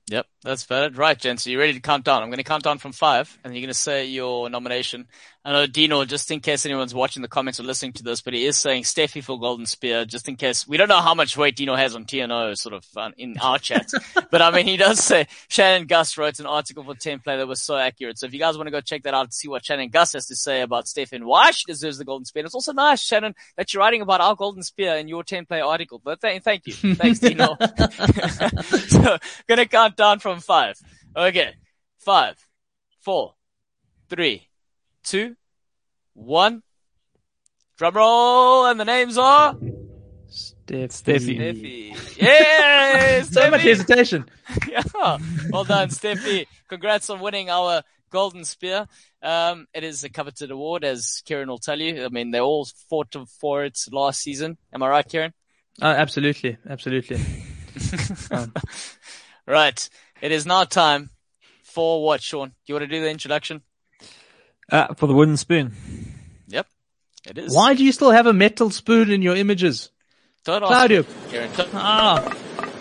Yep, that's valid. Right, Jen, so you ready to count down? I'm going to count down from five, and you're going to say your nomination. I know Dino, just in case anyone's watching the comments or listening to this, but he is saying Steffi for Golden Spear, just in case. We don't know how much weight Dino has on T N O, sort of, uh, in our chat. But I mean, he does say Shannon Gus wrote an article for ten play that was so accurate. So if you guys want to go check that out and see what Shannon Gus has to say about Steffi and why she deserves the Golden Spear. And it's also nice, Shannon, that you're writing about our Golden Spear in your ten play article. But th- thank you. Thanks, Dino. So, gonna count down from five. Okay. Five, four, three, two, one. Drum roll, and the names are Steffi. Steffi. Steffi. Yes, So much hesitation. Yeah. Well done, Steffi. Congrats on winning our Golden Spear. Um, it is a coveted award, as Kieran will tell you. I mean, they all fought for it last season. Am I right, Kieran? Uh, absolutely, absolutely. um. Right. It is now time for what, Sean? Do you want to do the introduction? Uh, for the wooden spoon. Yep. It is. Why do you still have a metal spoon in your images? Don't ask Claudio. me, Kieran. Don't- Ah,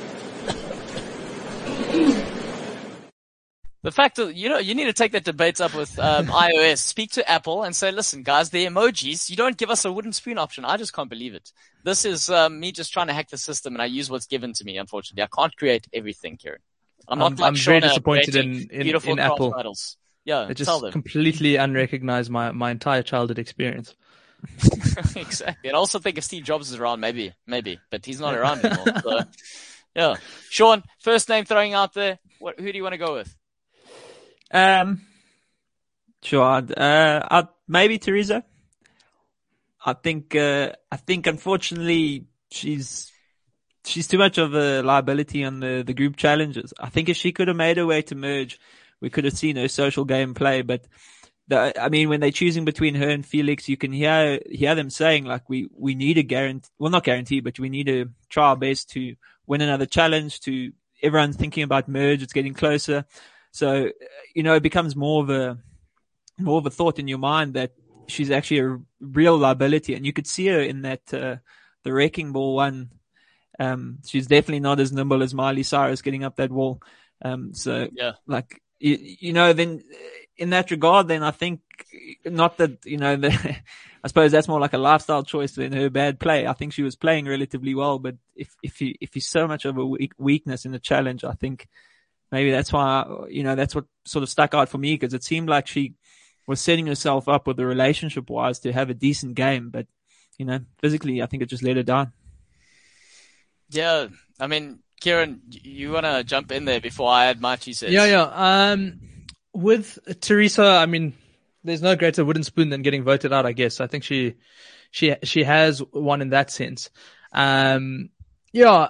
The fact that, you know, you need to take that debate up with um, iOS. Speak to Apple and say, listen, guys, the emojis, you don't give us a wooden spoon option. I just can't believe it. This is um, me just trying to hack the system, and I use what's given to me, unfortunately. I can't create everything, Kieran. I'm not I'm- like I'm very Shauna disappointed creating in- in- beautiful in craft Apple. titles. Yeah, it tell just them. completely unrecognized my, my entire childhood experience. Exactly. And I also think if Steve Jobs is around, maybe, maybe, but he's not around anymore. So, yeah. Sean, first name throwing out there. What, who do you want to go with? Um, sure. I'd, uh, I'd, maybe Teresa. I think, uh, I think unfortunately she's, she's too much of a liability on the, the group challenges. I think if she could have made her way to merge, we could have seen her social game play, but the, I mean, when they're choosing between her and Felix, you can hear, hear them saying like, we, we need a guarantee, well, not guarantee, but we need to try our best to win another challenge. To everyone's thinking about merge. It's getting closer. So, you know, it becomes more of a, more of a thought in your mind that she's actually a real liability. And you could see her in that, uh, the wrecking ball one. Um, she's definitely not as nimble as Miley Cyrus getting up that wall. Um, so Yeah. like, you, you know, then in that regard, then I think not that, you know, the, I suppose that's more like a lifestyle choice than her bad play. I think she was playing relatively well, but if, if you, if you're so much of a weak, weakness in the challenge, I think, maybe that's why, you know, that's what sort of stuck out for me, because it seemed like she was setting herself up with the relationship wise to have a decent game. But, you know, physically, I think it just let her down. Yeah. I mean, Kieran, you want to jump in there before I add my two cents? Yeah, yeah. Um, with Teresa, I mean, there's no greater wooden spoon than getting voted out, I guess. I think she, she, she has one in that sense. Um, yeah,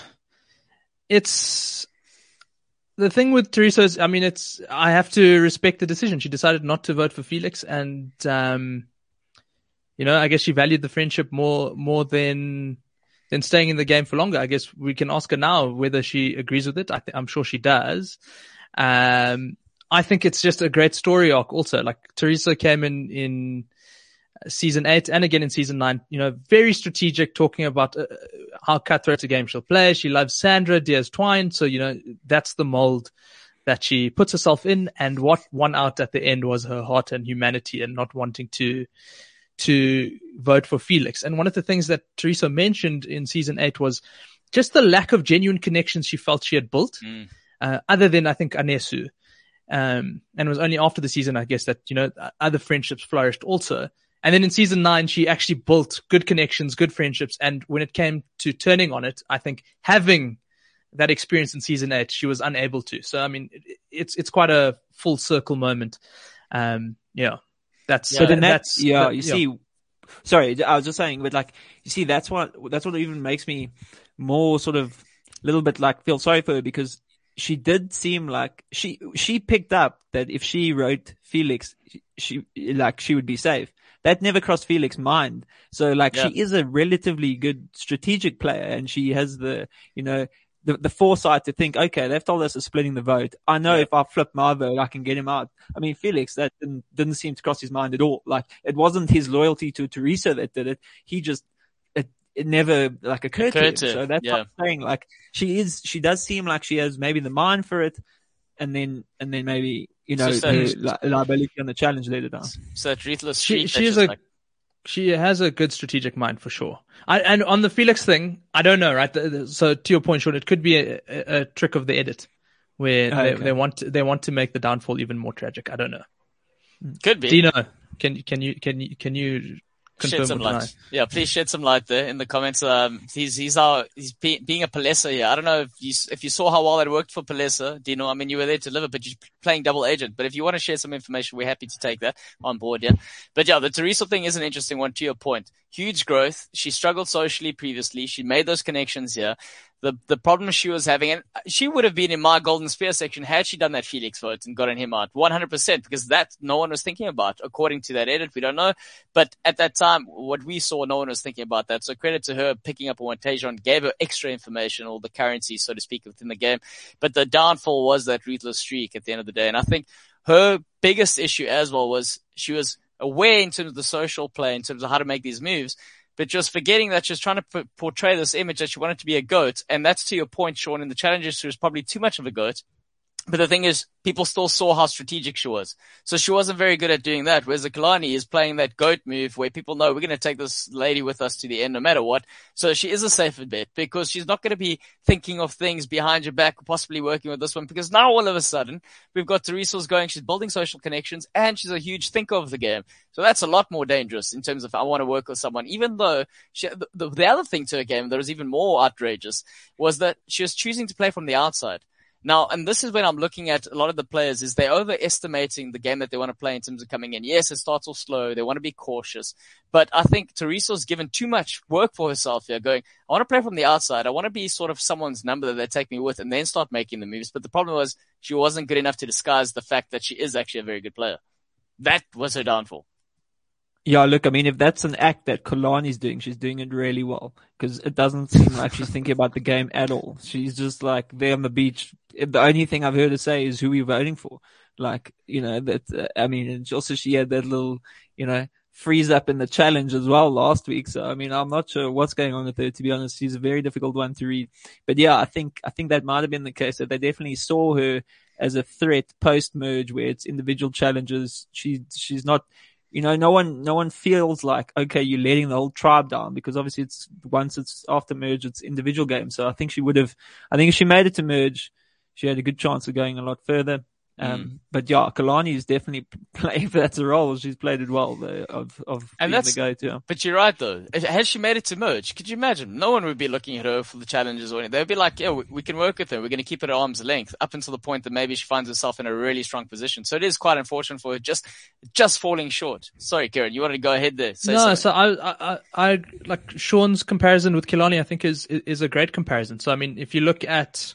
it's, the thing with Teresa is, I mean, it's, I have to respect the decision. She decided not to vote for Felix, and, um, you know, I guess she valued the friendship more, more than, than staying in the game for longer. I guess we can ask her now whether she agrees with it. I th- I'm sure she does. Um, I think it's just a great story arc also. Like, Teresa came in, in season eight and again in season nine, you know, very strategic, talking about uh, how cutthroat a game she'll play. She loves Sandra Diaz-Twine. So, you know, that's the mold that she puts herself in. And what won out at the end was her heart and humanity and not wanting to, to vote for Felix. And one of the things that Teresa mentioned in season eight was just the lack of genuine connections she felt she had built, mm. uh, other than, I think, Anesu. Um, and it was only after the season, I guess, that, you know, other friendships flourished also. And then in season nine, she actually built good connections, good friendships. And when it came to turning on it, I think having that experience in season eight, she was unable to. So, I mean, it, it's, it's quite a full circle moment. Um, yeah, that's, yeah, uh, then that, that's, yeah, that, you yeah. see, sorry, I was just saying, but like, you see, that's what, that's what even makes me more sort of a little bit like feel sorry for her, because she did seem like she, she picked up that if she wrote Felix, she, like, she would be safe. That never crossed Felix's mind. So like, yeah. she is a relatively good strategic player, and she has the, you know, the, the foresight to think, okay, they've told us to splitting the vote. I know yeah. if I flip my vote, I can get him out. I mean, Felix, that didn't, didn't seem to cross his mind at all. Like, it wasn't his loyalty to Teresa that did it. He just, it, it never like occurred, Occurred to him. to, So that's yeah. what I'm saying. Like she is, she does seem like she has maybe the mind for it, and then and then maybe you know So- so- the li- liability on the challenge let it down. So that ruthless She streak. she that's is just a like, she has a good strategic mind for sure. I, and on the Felix thing, I don't know, right? The- the- So to your point, Sean, it could be a, a, a trick of the edit where Oh, they, okay. they want to, they want to make the downfall even more tragic. I don't know. could be. Dino, can can you can you can you Shed confirm some or deny? light. Yeah, please shed some light there in the comments. Um, he's he's our he's be, being a Palesa here. I don't know if you s- if you saw how well it worked for Palesa, Dino. I mean, you were there to deliver, but you're playing double agent. But if you want to share some information, we're happy to take that on board. Yeah, but yeah, the Teresa thing is an interesting one. To your point, huge growth. She struggled socially previously. She made those connections here. The the problem she was having, and she would have been in my Golden Spear section had she done that Felix vote and gotten him out one hundred percent, because that no one was thinking about. According to that edit, we don't know. But at that time, what we saw, no one was thinking about that. So credit to her picking up on what Tejon gave her extra information, or the currency, so to speak, within the game. But the downfall was that ruthless streak at the end of the day. And I think her biggest issue as well was she was aware in terms of the social play, in terms of how to make these moves, but just forgetting that she was trying to p- portray this image that she wanted to be a GOAT. And that's to your point, Sean, in the challenges, she was probably too much of a GOAT. But the thing is, people still saw how strategic she was. So she wasn't very good at doing that. Whereas the Kalani is playing that GOAT move where people know we're going to take this lady with us to the end no matter what. So she is a safer bet because she's not going to be thinking of things behind your back, possibly working with this one, because now all of a sudden we've got Teresa's going, she's building social connections, and she's a huge thinker of the game. So that's a lot more dangerous in terms of I want to work with someone, even though she, the, the, the other thing to her game that was even more outrageous was that she was choosing to play from the outside. Now, and this is when I'm looking at a lot of the players, is they're overestimating the game that they want to play in terms of coming in. Yes, it starts off slow. They want to be cautious. But I think Teresa's given too much work for herself here, going, I want to play from the outside. I want to be sort of someone's number that they take me with and then start making the moves. But the problem was she wasn't good enough to disguise the fact that she is actually a very good player. That was her downfall. Yeah, look, I mean, if that's an act that Kalani's doing, she's doing it really well, because it doesn't seem like she's thinking about the game at all. She's just like there on the beach. The only thing I've heard her say is who we're voting for. Like, you know, that, uh, I mean, and also she had that little, you know, freeze up in the challenge as well last week. So, I mean, I'm not sure what's going on with her, to be honest. She's a very difficult one to read. But yeah, I think, I think that might have been the case, that they definitely saw her as a threat post merge where it's individual challenges. She, she's not, you know, no one, no one feels like, okay, you're letting the whole tribe down, because obviously it's, once it's after merge, it's individual games. So I think she would have, I think if she made it to merge, she had a good chance of going a lot further. Um, Mm. but yeah, Kalani is definitely playing, if that's a role, she's played it well, though, of, of And being that's- the go-to. But you're right, though. If- Had she made it to merge, could you imagine? No one would be looking at her for the challenges or anything. They'd be like, yeah, we, we can work with her. We're going to keep it at arm's length up until the point that maybe she finds herself in a really strong position. So it is quite unfortunate for her just, just falling short. Sorry, Kieran, you wanted to go ahead there. Say No, something. so I, I, I, like Sean's comparison with Kilani, I think is, is a great comparison. So, I mean, if you look at,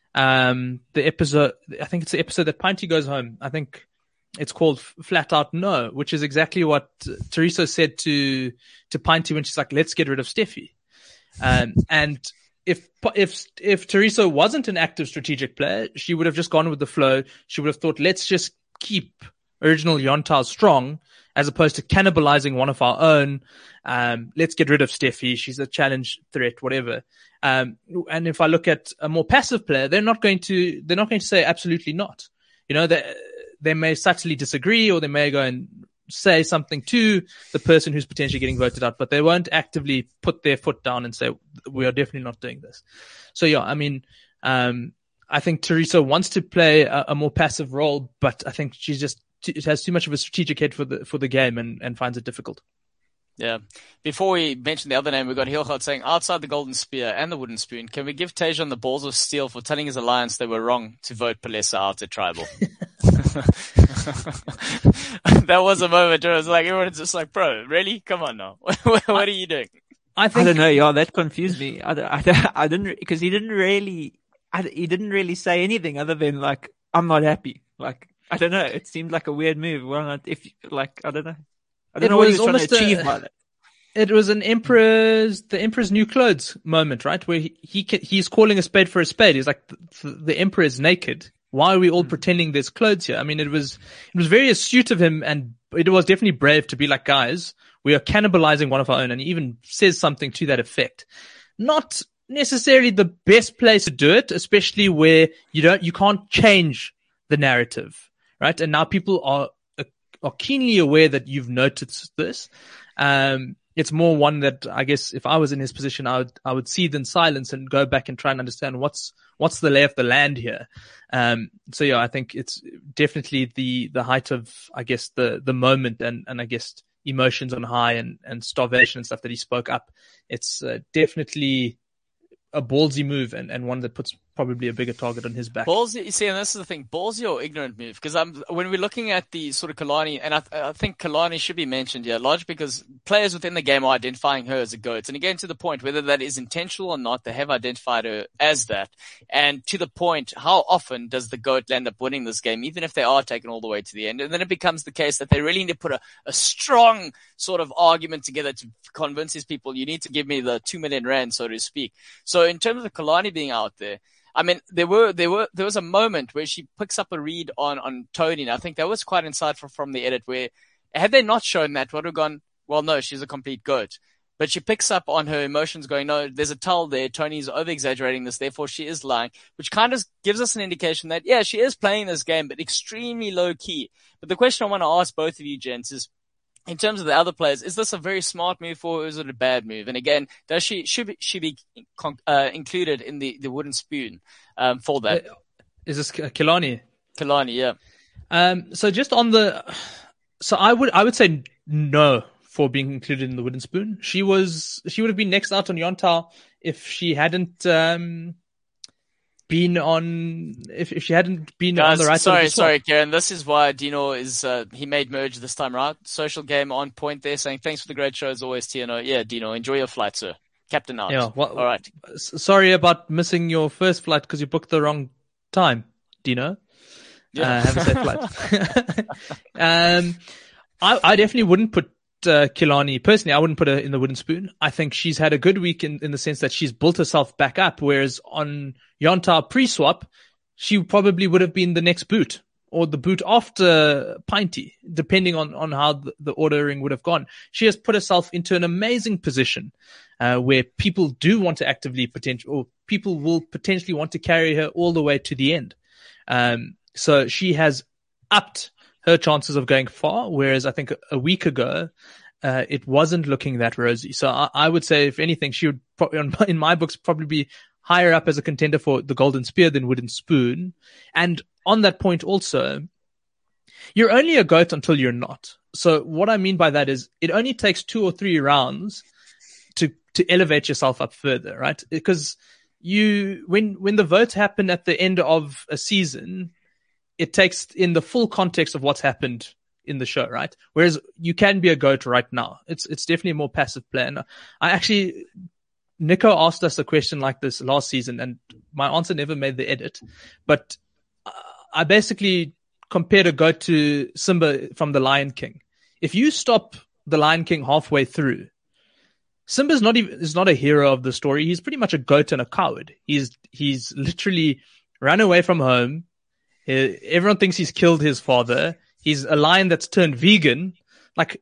um, the episode, I think it's the episode that Pinty goes home. I think it's called Flat Out No, which is exactly what Teresa said to, to Pinty when she's like, let's get rid of Steffi. Um, and if, if, if Teresa wasn't an active strategic player, she would have just gone with the flow. She would have thought, let's just keep original Yontas strong, as opposed to cannibalizing one of our own. Um, let's get rid of Steffi. She's a challenge threat, whatever. Um, and if I look at a more passive player, they're not going to, they're not going to say absolutely not. You know, they, they may subtly disagree, or they may go and say something to the person who's potentially getting voted out, but they won't actively put their foot down and say, we are definitely not doing this. So yeah, I mean, um, I think Teresa wants to play a, a more passive role, but I think she's just, it has too much of a strategic head for the, for the game, and, and finds it difficult. Yeah. Before we mention the other name, we've got Hilchot saying, outside the Golden Spear and the Wooden Spoon, can we give Tejon the balls of steel for telling his alliance they were wrong to vote Palesa out at Tribal? That was a moment where I was like, everyone's just like, bro, really? Come on now. What are you doing? I I think, don't know. Yeah, that confused me. I, don't- I, don't- I didn't, because he didn't really, I, he didn't really say anything other than like, I'm not happy. Like, I don't know. It seemed like a weird move. Well, not if like, I don't know. I don't It know what he was was trying to almost a- achieve by that. it was an emperor's, the emperor's new clothes moment, right? Where he, he ca- he's calling a spade for a spade. He's like, the, the emperor is naked. Why are we all pretending there's clothes here? I mean, it was, it was very astute of him, and it was definitely brave to be like, guys, we are cannibalizing one of our own. And he even says something to that effect. Not necessarily the best place to do it, especially where you don't, you can't change the narrative, right? And now people are, are keenly aware that you've noticed this. Um, it's more one that I guess if I was in his position, I would, I would seethe in silence and go back and try and understand what's, what's the lay of the land here. Um, so yeah, I think it's definitely the, the height of, I guess, the, the moment and, and I guess emotions on high and, and starvation and stuff that he spoke up. It's uh, definitely a ballsy move and, and one that puts probably a bigger target on his back. Ballsy, you see, and this is the thing, ballsy or ignorant move? Because I'm, when we're looking at the sort of Kalani, and I, I think Kalani should be mentioned here, largely because players within the game are identifying her as a GOAT. And again, to the point, whether that is intentional or not, they have identified her as that. And to the point, how often does the GOAT end up winning this game, even if they are taken all the way to the end? And then it becomes the case that they really need to put a, a strong sort of argument together to convince these people, you need to give me the two million rand, so to speak. So in terms of Kalani being out there, I mean, there were, there were, there was a moment where she picks up a read on, on Tony, and I think that was quite insightful from the edit where had they not shown that, would have gone, well, no, she's a complete goat. But she picks up on her emotions going, no, there's a tell there. Tony's over exaggerating this. Therefore she is lying, which kind of gives us an indication that, yeah, she is playing this game, but extremely low key. But the question I want to ask both of you gents is, in terms of the other players, is this a very smart move for her, or is it a bad move? And again, does she, should she be uh, included in the, the wooden spoon um, for that? Is this Kalani? Kalani, yeah. Um, so just on the, so I would, I would say no for being included in the wooden spoon. She was, she would have been next out on Yonta if she hadn't, um, been on, if, if she hadn't been Guys, on the right sorry, side of the swap. sorry, Kieran. This is why Dino is, uh, he made merge this time, right? Social game on point there saying, thanks for the great show as always, T N O. Yeah, Dino, enjoy your flight, sir. Captain out. Yeah, well, all right. Sorry about missing your first flight because you booked the wrong time, Dino. Yeah. Uh, have a safe flight. um, I, I definitely wouldn't put uh, Kilani, personally, I wouldn't put her in the wooden spoon. I think she's had a good week in, in the sense that she's built herself back up, whereas on Yonta pre-swap, she probably would have been the next boot or the boot after Pinty, depending on, on how the, the ordering would have gone. She has put herself into an amazing position uh, where people do want to actively potential, or people will potentially want to carry her all the way to the end. Um, so she has upped her chances of going far, whereas I think a week ago, uh, it wasn't looking that rosy. So I, I would say, if anything, she would probably, in my books, probably be higher up as a contender for the Golden Spear than Wooden Spoon. And on that point also, you're only a GOAT until you're not. So what I mean by that is it only takes two or three rounds to, to elevate yourself up further, right? Because you, when, when the votes happen at the end of a season, it takes in the full context of what's happened in the show, right? Whereas you can be a GOAT right now. It's, it's definitely a more passive plan. I actually, Nico asked us a question like this last season and my answer never made the edit, but I basically compared a GOAT to Simba from The Lion King. If you stop The Lion King halfway through, Simba's not even, is not a hero of the story. He's pretty much a GOAT and a coward. He's, he's literally run away from home. Everyone thinks he's killed his father. He's a lion that's turned vegan. Like,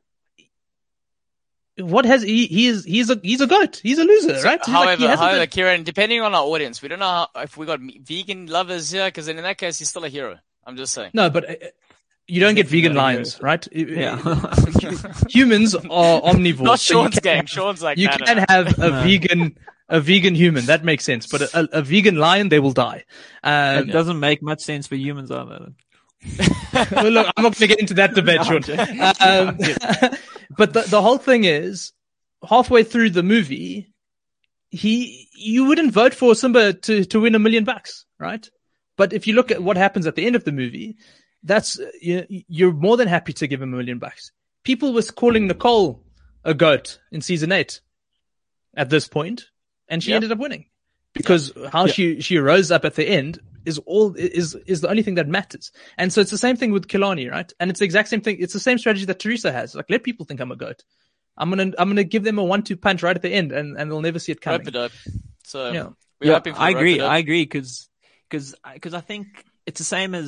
what has he? He is. He's a. He's a goat. He's a loser, so, right? He's however, like, however, been... Kieran, depending on our audience, we don't know how, if we got vegan lovers here, because then in that case, he's still a hero. I'm just saying. No, but uh, you don't get vegan lions, hero. Right? Yeah. Humans are omnivores. Not Sean's so gang. Sean's like you no, can no. have a vegan. A vegan human, that makes sense. But a, a vegan lion, they will die. Um, it doesn't make much sense for humans either. Well, look, I'm not going to get into that debate, Sean. Um, but the, the whole thing is, halfway through the movie, he, you wouldn't vote for Simba to, to win a million bucks, right? But if you look at what happens at the end of the movie, that's, you, you're more than happy to give him a million bucks. People was calling Nicole a goat in season eight at this point. And she yep. ended up winning because yep. how yep. she, she rose up at the end is all, is, is the only thing that matters. And so it's the same thing with Kilani, right? And it's the exact same thing. It's the same strategy that Teresa has. Like, let people think I'm a goat. I'm going to, I'm going to give them a one two punch right at the end and, and they'll never see it coming. Rope-a-dope. So yeah, we're yeah hoping for I agree. rope-a-dope. I agree. Cause, cause, cause I think it's the same as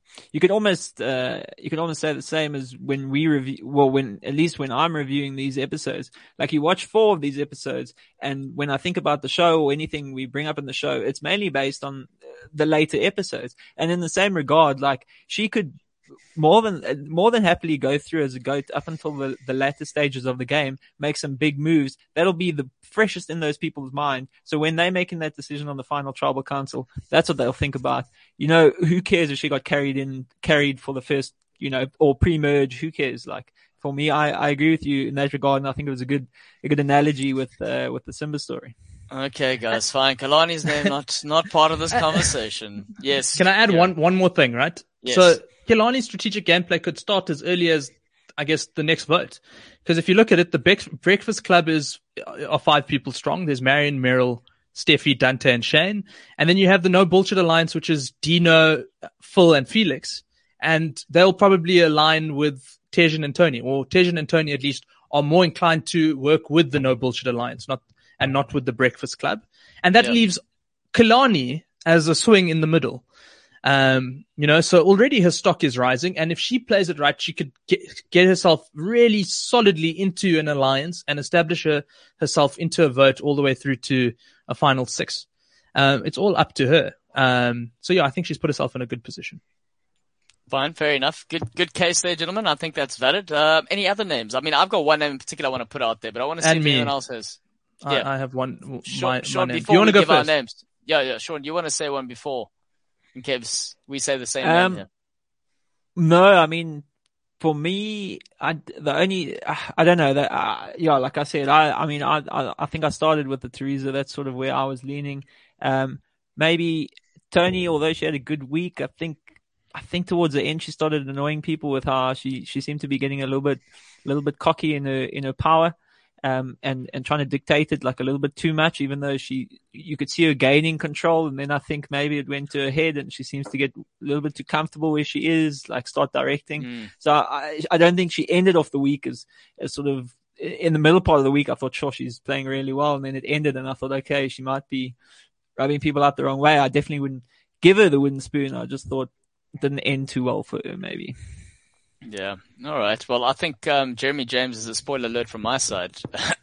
you could almost, uh, you could almost say the same as when we review, well, when, at least when I'm reviewing these episodes, like you watch four of these episodes, and when I think about the show or anything we bring up in the show, it's mainly based on the later episodes. And in the same regard, like she could more than, more than happily go through as a goat up until the, the latter stages of the game, make some big moves. That'll be the freshest in those people's mind. So when they're making that decision on the final tribal council, that's what they'll think about. You know, who cares if she got carried in, carried for the first, you know, or pre-merge? Who cares? Like, for me, I, I agree with you in that regard. And I think it was a good, a good analogy with, uh, with the Simba story. Okay, guys, fine. Kalani's name not, not part of this conversation. Yes. Can I add yeah. one, one more thing, right? Yes. So Kalani's strategic gameplay could start as early as, I guess, the next vote. Because if you look at it, the Bec- Breakfast Club is are five people strong. There's Marion, Meryl, Steffi, Dante, and Shane. And then you have the No Bullshit Alliance, which is Dino, Phil, and Felix. And they'll probably align with Tejan and Tony, or Tejan and Tony at least are more inclined to work with the No Bullshit Alliance, not and not with the Breakfast Club. And that Yeah. leaves Kalani as a swing in the middle. Um, you know, so already her stock is rising, and if she plays it right, she could get, get herself really solidly into an alliance and establish her, herself into a vote all the way through to a final six. Um, it's all up to her. Um, so yeah, I think she's put herself in a good position. Fine, fair enough. Good, good case there, gentlemen. I think that's valid. Uh, any other names? I mean, I've got one name in particular I want to put out there, but I want to see And if me. anyone else has. I, Yeah. I have one. Sean, My, Sean my name. Do before you want to we go give our first? names. Yeah, yeah, Sean, do you want to say one before? In case we say the same Um, name here. No, I mean, for me, I, the only, I don't know that, uh, yeah, like I said, I, I mean, I, I, I think I started with the Teresa. That's sort of where I was leaning. Um, maybe Tony, although she had a good week, I think, I think towards the end she started annoying people with how she, she seemed to be getting a little bit, a little bit cocky in her, in her power. Um, and, and trying to dictate it like a little bit too much, even though she, you could see her gaining control. And then I think maybe it went to her head and she seems to get a little bit too comfortable where she is, like start directing. Mm. So I, I don't think she ended off the week as, as sort of in the middle part of the week. I thought, sure, she's playing really well. And then it ended and I thought, okay, she might be rubbing people out the wrong way. I definitely wouldn't give her the wooden spoon. I just thought it didn't end too well for her, maybe. Yeah. All right. Well, I think um, Jeremy James is a spoiler alert from my side.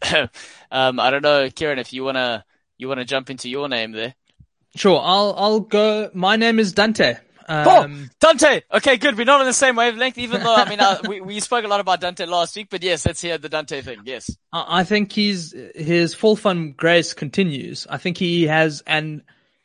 um, I don't know, Kieran, if you wanna you wanna jump into your name there. Sure, I'll I'll go. My name is Dante. Um, Oh, Dante. Okay, good. We're not on the same wavelength, even though I mean uh, we we spoke a lot about Dante last week. But yes, let's hear the Dante thing. Yes. I I think he's his full fun grace continues. I think he has an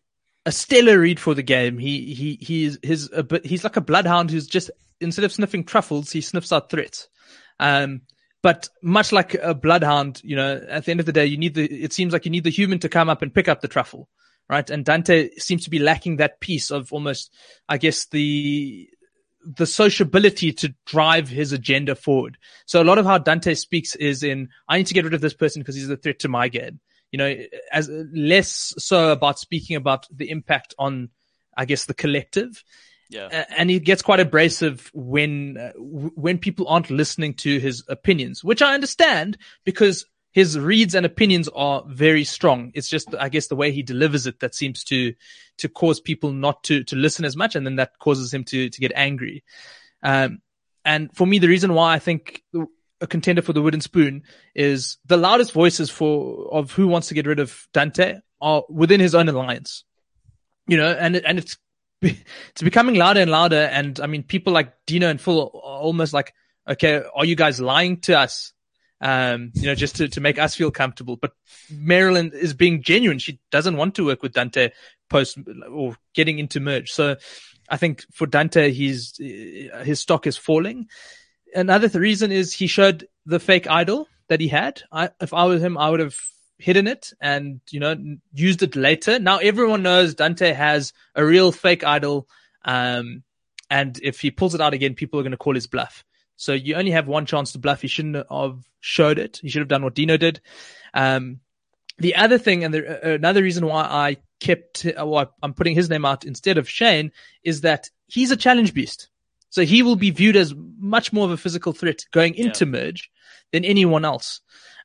a stellar read for the game. He he he's his a bit, he's like a bloodhound who's just instead of sniffing truffles, he sniffs out threats. Um, but much like a bloodhound, you know, at the end of the day, you need the. It seems like you need the human to come up and pick up the truffle, right? And Dante seems to be lacking that piece of almost, I guess, the the sociability to drive his agenda forward. So a lot of how Dante speaks is in, I need to get rid of this person because he's a threat to my game. You know, as less so about speaking about the impact on, I guess, the collective. Yeah. And he gets quite abrasive when, uh, when people aren't listening to his opinions, which I understand because his reads and opinions are very strong. It's just, I guess, the way he delivers it that seems to, to cause people not to, to listen as much. And then that causes him to, to get angry. Um, and for me, the reason why I think a contender for the wooden spoon is the loudest voices for, of who wants to get rid of Dante are within his own alliance, you know, and, and it's, it's becoming louder and louder. And I mean, people like Dino and Phil are almost like, okay, are you guys lying to us? Um, you know, just to, to make us feel comfortable. But Marilyn is being genuine. She doesn't want to work with Dante post or getting into merge. So I think for Dante, he's, his stock is falling. Another th- reason is he showed the fake idol that he had. I, if I was him, I would have hidden it and, you know, used it later. Now everyone knows Dante has a real fake idol. Um, and if he pulls it out again, people are going to call his bluff. So you only have one chance to bluff. He shouldn't have showed it. He should have done what Dino did. Um, the other thing, and the, another reason why I kept, why I'm putting his name out instead of Shane is that he's a challenge beast. So he will be viewed as much more of a physical threat going into yeah. merge than anyone else.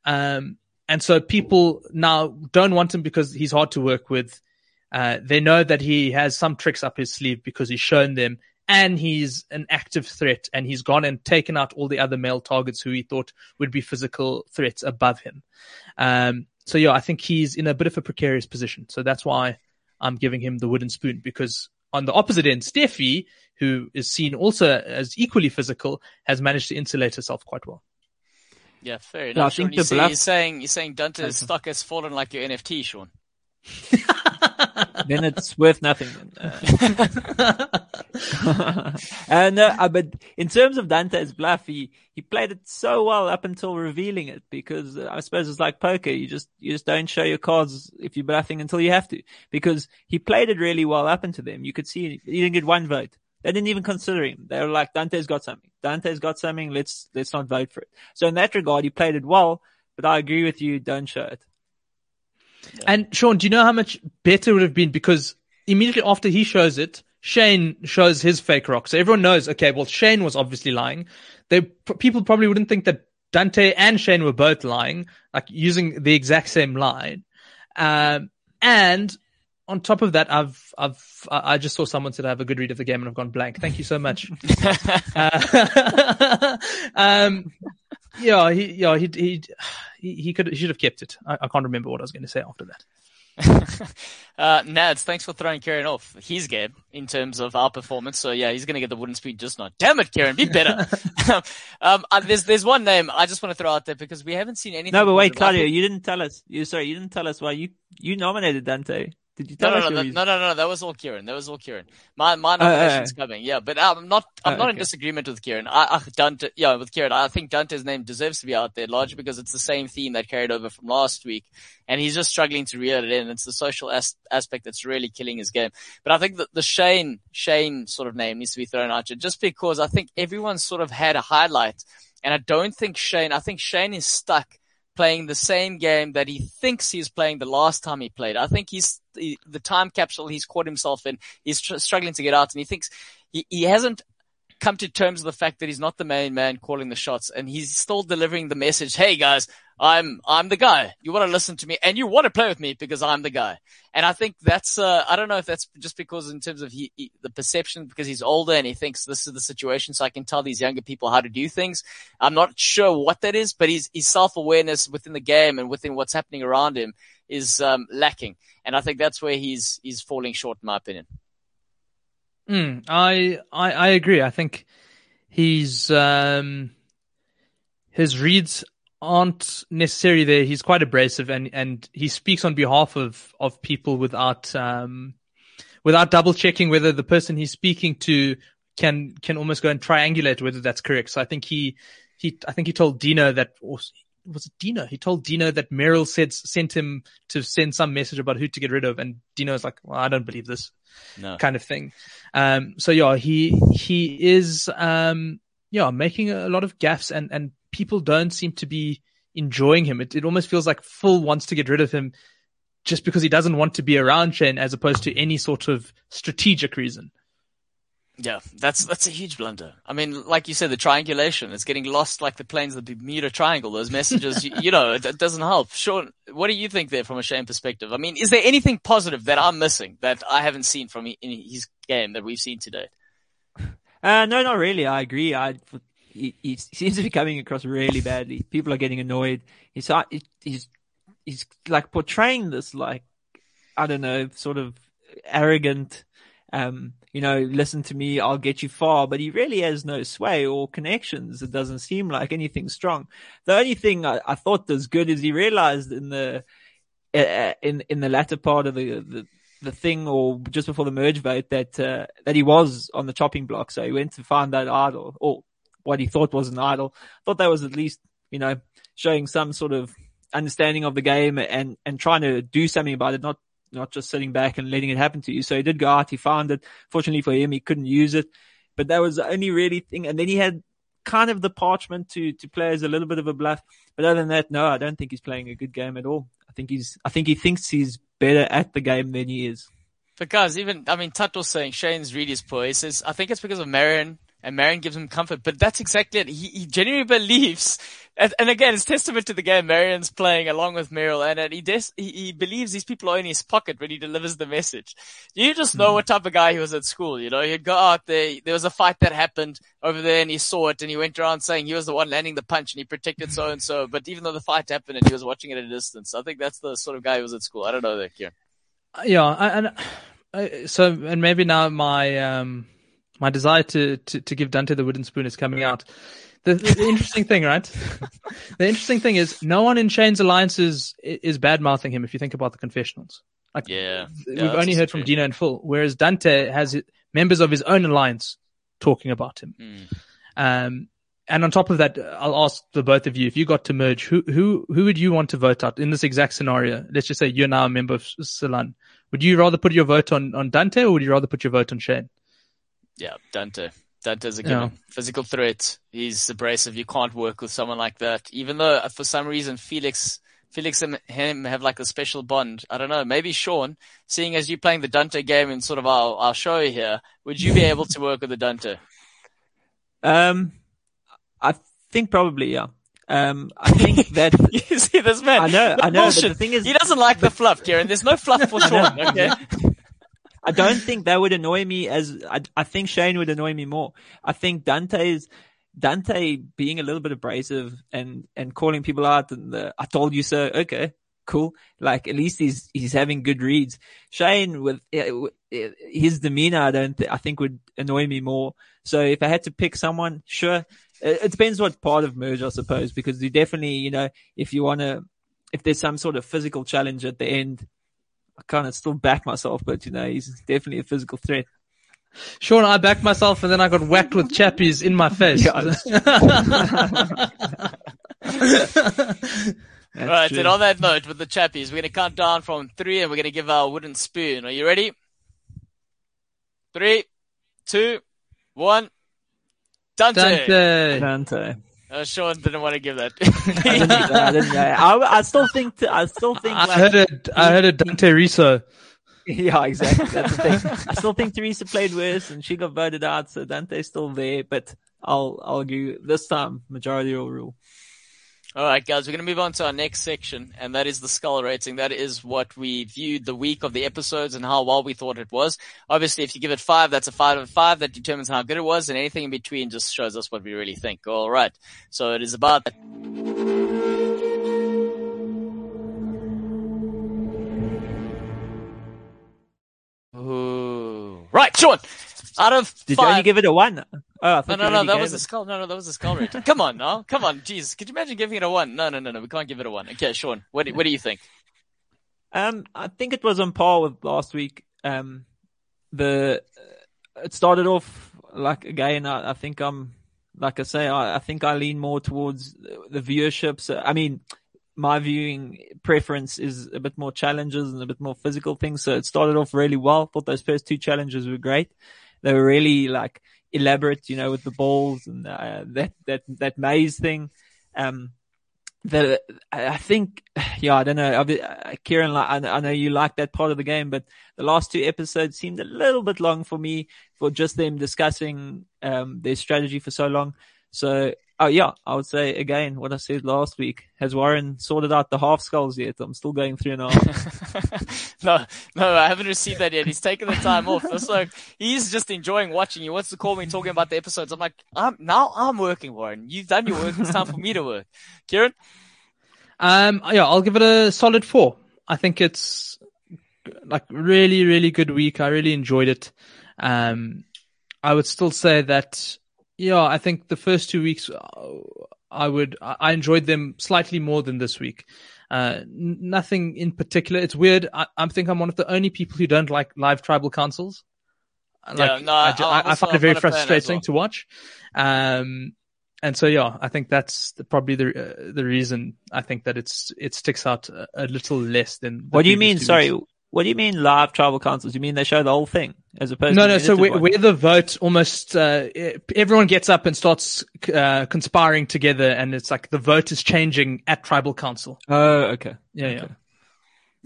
Um, and so people now don't want him because he's hard to work with. Uh, they know that he has some tricks up his sleeve because he's shown them and he's an active threat, and he's gone and taken out all the other male targets who he thought would be physical threats above him. Um, so yeah, I think he's in a bit of a precarious position. So that's why I'm giving him the wooden spoon, because on the opposite end, Steffi, who is seen also as equally physical, has managed to insulate herself quite well. Yeah, fair Yeah, enough. I think Sean, the you say, bluff- you're saying you're saying Dante's stock has fallen like your N F T, Sean. Then it's worth nothing. Uh, and uh, uh, but in terms of Dante's bluff, he, he played it so well up until revealing it, because uh, I suppose it's like poker. You just you just don't show your cards if you're bluffing until you have to, because he played it really well up until them. You could see he didn't get one vote. They didn't even consider him. They were like, Dante's got something. Dante's got something. Let's let's not vote for it. So in that regard, he played it well. But I agree with you. Don't show it. Yeah. And Sean, do you know how much better it would have been? Because immediately after he shows it, Shane shows his fake rock. So everyone knows, okay, well, Shane was obviously lying. They, people probably wouldn't think that Dante and Shane were both lying, like using the exact same line. Um, and on top of that, I've, I've, I just saw someone said I have a good read of the game and I've gone blank. Thank you so much. uh, um, yeah, he, yeah, he, he, he, he could, he should have kept it. I, I can't remember what I was going to say after that. uh, Nads, thanks for throwing Kieran off his game in terms of our performance. So yeah, he's going to get the wooden spoon, just not. Damn it, Kieran, be better. um, uh, there's, there's one name I just want to throw out there because we haven't seen anything. No, but wait, positive. Claudio, think... you didn't tell us. You sorry, you didn't tell us why you you nominated Dante. Did you tell no, us no, your no, reason? no, no, no, that was all Kieran. That was all Kieran. My, my nomination's uh, uh, coming. Yeah, but I'm not, I'm uh, not okay. in disagreement with Kieran. I, I, Dante, yeah, with Kieran, I think Dante's name deserves to be out there largely because it's the same theme that carried over from last week. And he's just struggling to reel it in. It's the social as- aspect that's really killing his game. But I think that the Shane, Shane sort of name needs to be thrown out here just because I think everyone's sort of had a highlight. And I don't think Shane, I think Shane is stuck playing the same game that he thinks he's playing the last time he played. I think he's the, the time capsule he's caught himself in. He's tr- struggling to get out, and he thinks he, he hasn't come to terms with the fact that he's not the main man calling the shots, and he's still delivering the message, hey guys, I'm, I'm the guy. You want to listen to me and you want to play with me because I'm the guy. And I think that's, uh, I don't know if that's just because in terms of he, he, the perception, because he's older and he thinks this is the situation. So I can tell these younger people how to do things. I'm not sure what that is, but his, his self-awareness within the game and within what's happening around him is, um, lacking. And I think that's where he's, he's falling short in my opinion. Mm, I, I, I agree. I think he's, um, his reads aren't necessarily there. He's quite abrasive and, and he speaks on behalf of, of people without, um, without double checking whether the person he's speaking to can, can almost go and triangulate whether that's correct. So I think he, he, I think he told Dino that, or was it Dino? He told Dino that Meryl said, sent him to send some message about who to get rid of. And Dino's like, well, I don't believe this no. kind of thing. Um, so yeah, he, he is, um, yeah, making a lot of gaffes and, and people don't seem to be enjoying him. It, it almost feels like Phil wants to get rid of him just because he doesn't want to be around Shane as opposed to any sort of strategic reason. Yeah, that's, that's a huge blunder. I mean, like you said, the triangulation, it's getting lost like the planes of the Bermuda Triangle. Those messages, you, you know, it, it doesn't help. Sean, what do you think there from a Shane perspective? I mean, is there anything positive that I'm missing that I haven't seen from in his game that we've seen today? Uh, no, not really. I agree. I, he, he seems to be coming across really badly. People are getting annoyed. He's, he's, he's like portraying this like, I don't know, sort of arrogant, um, you know, listen to me, I'll get you far, but he really has no sway or connections. It doesn't seem like anything strong. The only thing I, I thought was good is he realized in the, uh, in, in the latter part of the, the, the thing or just before the merge vote that, uh, that he was on the chopping block. So he went to find that idol or what he thought was an idol. Thought that was at least, you know, showing some sort of understanding of the game and, and trying to do something about it, not, not just sitting back and letting it happen to you. So he did go out, he found it. Fortunately for him, he couldn't use it, but that was the only really thing. And then he had kind of the parchment to, to play as a little bit of a bluff. But other than that, no, I don't think he's playing a good game at all. I think he's, I think he thinks he's better at the game than he is. But guys, even, I mean, Tato saying Shane's read is poor. He says, I think it's because of Marion and Marion gives him comfort. But that's exactly it. He, he genuinely believes, and, and again, it's testament to the game Marion's playing along with Meryl, and, and he, des- he he believes these people are in his pocket when he delivers the message. You just know mm. what type of guy he was at school. You know, he'd go out there. There was a fight that happened over there, and he saw it, and he went around saying he was the one landing the punch, and he protected so and so. But even though the fight happened, and he was watching it at a distance, I think that's the sort of guy who was at school. I don't know that, Kieran. Yeah, and uh, so and maybe now my um my desire to, to, to give Dante the wooden spoon is coming out. The, the, the interesting thing, right? The interesting thing is no one in Shane's alliance is, is bad mouthing him. If you think about the confessionals, like yeah, we've yeah, only heard true. from Dino and Phil, whereas Dante has members of his own alliance talking about him. Mm. Um, and on top of that, I'll ask the both of you, if you got to merge, who who who would you want to vote out in this exact scenario? Let's just say you're now a member of Salon. Would you rather put your vote on, on Dante, or would you rather put your vote on Shane? Yeah, Dante. Dante's a given. Yeah. Physical threat. He's abrasive. You can't work with someone like that. Even though uh, for some reason Felix, Felix and him have like a special bond. I don't know. Maybe Sean, seeing as you playing the Dante game in sort of our, our show here, would you be able to work with the Dante? Um, I think probably, yeah. Um, I think that you see this man. I know, the I know. But bullshit. the thing is, he doesn't like the fluff, Kieran. There's no fluff for Sean. Okay. I don't think that would annoy me as I, I think Shane would annoy me more. I think Dante's Dante being a little bit abrasive and and calling people out and the, I told you so. Okay, cool. Like at least he's he's having good reads. Shane with his demeanor, I don't th- I think would annoy me more. So if I had to pick someone, sure. It, it depends what part of merge, I suppose, because you definitely, you know, if you want to, if there's some sort of physical challenge at the end, I kind of still back myself, but you know, he's definitely a physical threat. Sean, I backed myself and then I got whacked with chappies in my face. Yeah, All right, and on that note, with the chappies, we're going to count down from three and we're going to give our wooden spoon. Are you ready? Three, two, one. Dante. Dante. Dante. Uh, Sean didn't want to give that. I didn't, I, didn't know. I, I still think, to, I still think, I like, heard it, I heard it Dante Riso. Yeah, exactly. That's the thing. I still think Teresa played worse and she got voted out, so Dante's still there, but I'll, I'll agree this time, majority will rule. All right, guys, we're going to move on to our next section, and that is the skull rating. That is what we viewed the week of the episodes and how well we thought it was. Obviously, if you give it five, that's a five of five. That determines how good it was, and anything in between just shows us what we really think. All right. So it is about that. Ooh. Right, Sean. Out of Did five. you only give it a one? Oh, I No, thought no, you no, already that gave was it. a skull. No, no, that was a skull rating. Come on, now. Come on, jeez. Could you imagine giving it a one? No, no, no, no. We can't give it a one. Okay, Sean, what do, what do you think? Um, I think it was on par with last week. Um, the, it started off like, again, I, I think I'm, like I say, I, I think I lean more towards the viewership. So, I mean, my viewing preference is a bit more challenges and a bit more physical things. So it started off really well. Thought those first two challenges were great. They were really like elaborate, you know, with the balls and uh, that, that, that maze thing. Um, the, I think, yeah, I don't know. Uh, Kieran, I, I know you like that part of the game, but the last two episodes seemed a little bit long for me for just them discussing, um, their strategy for so long. So, oh yeah, I would say again what I said last week. Has Warren sorted out the half skulls yet? I'm still going through and half. no, no, I haven't received that yet. He's taken the time off. It's like he's just enjoying watching. He wants to call me talking about the episodes. I'm like, I'm now I'm working, Warren. You've done your work. It's time for me to work. Kieran? Um, yeah, I'll give it a solid four. I think it's like really, really good week. I really enjoyed it. Um, I would still say that, yeah, I think the first two weeks, I would, I enjoyed them slightly more than this week. Uh, n- nothing in particular. It's weird. I, I think I'm one of the only people who don't like live tribal councils. Like, Yeah, no, I, ju- I- I, I find I'm it very not a fan as frustrating well. to watch. Um, and so, yeah, I think that's the, probably the uh, the reason I think that it's it sticks out a, a little less than. the What do you previous mean? two Sorry. weeks. What do you mean live tribal councils? You mean they show the whole thing as opposed No, to no. the So edited where, one? where the vote almost uh, everyone gets up and starts uh, conspiring together, and it's like the vote is changing at tribal council. Oh, okay. Yeah, Okay. yeah.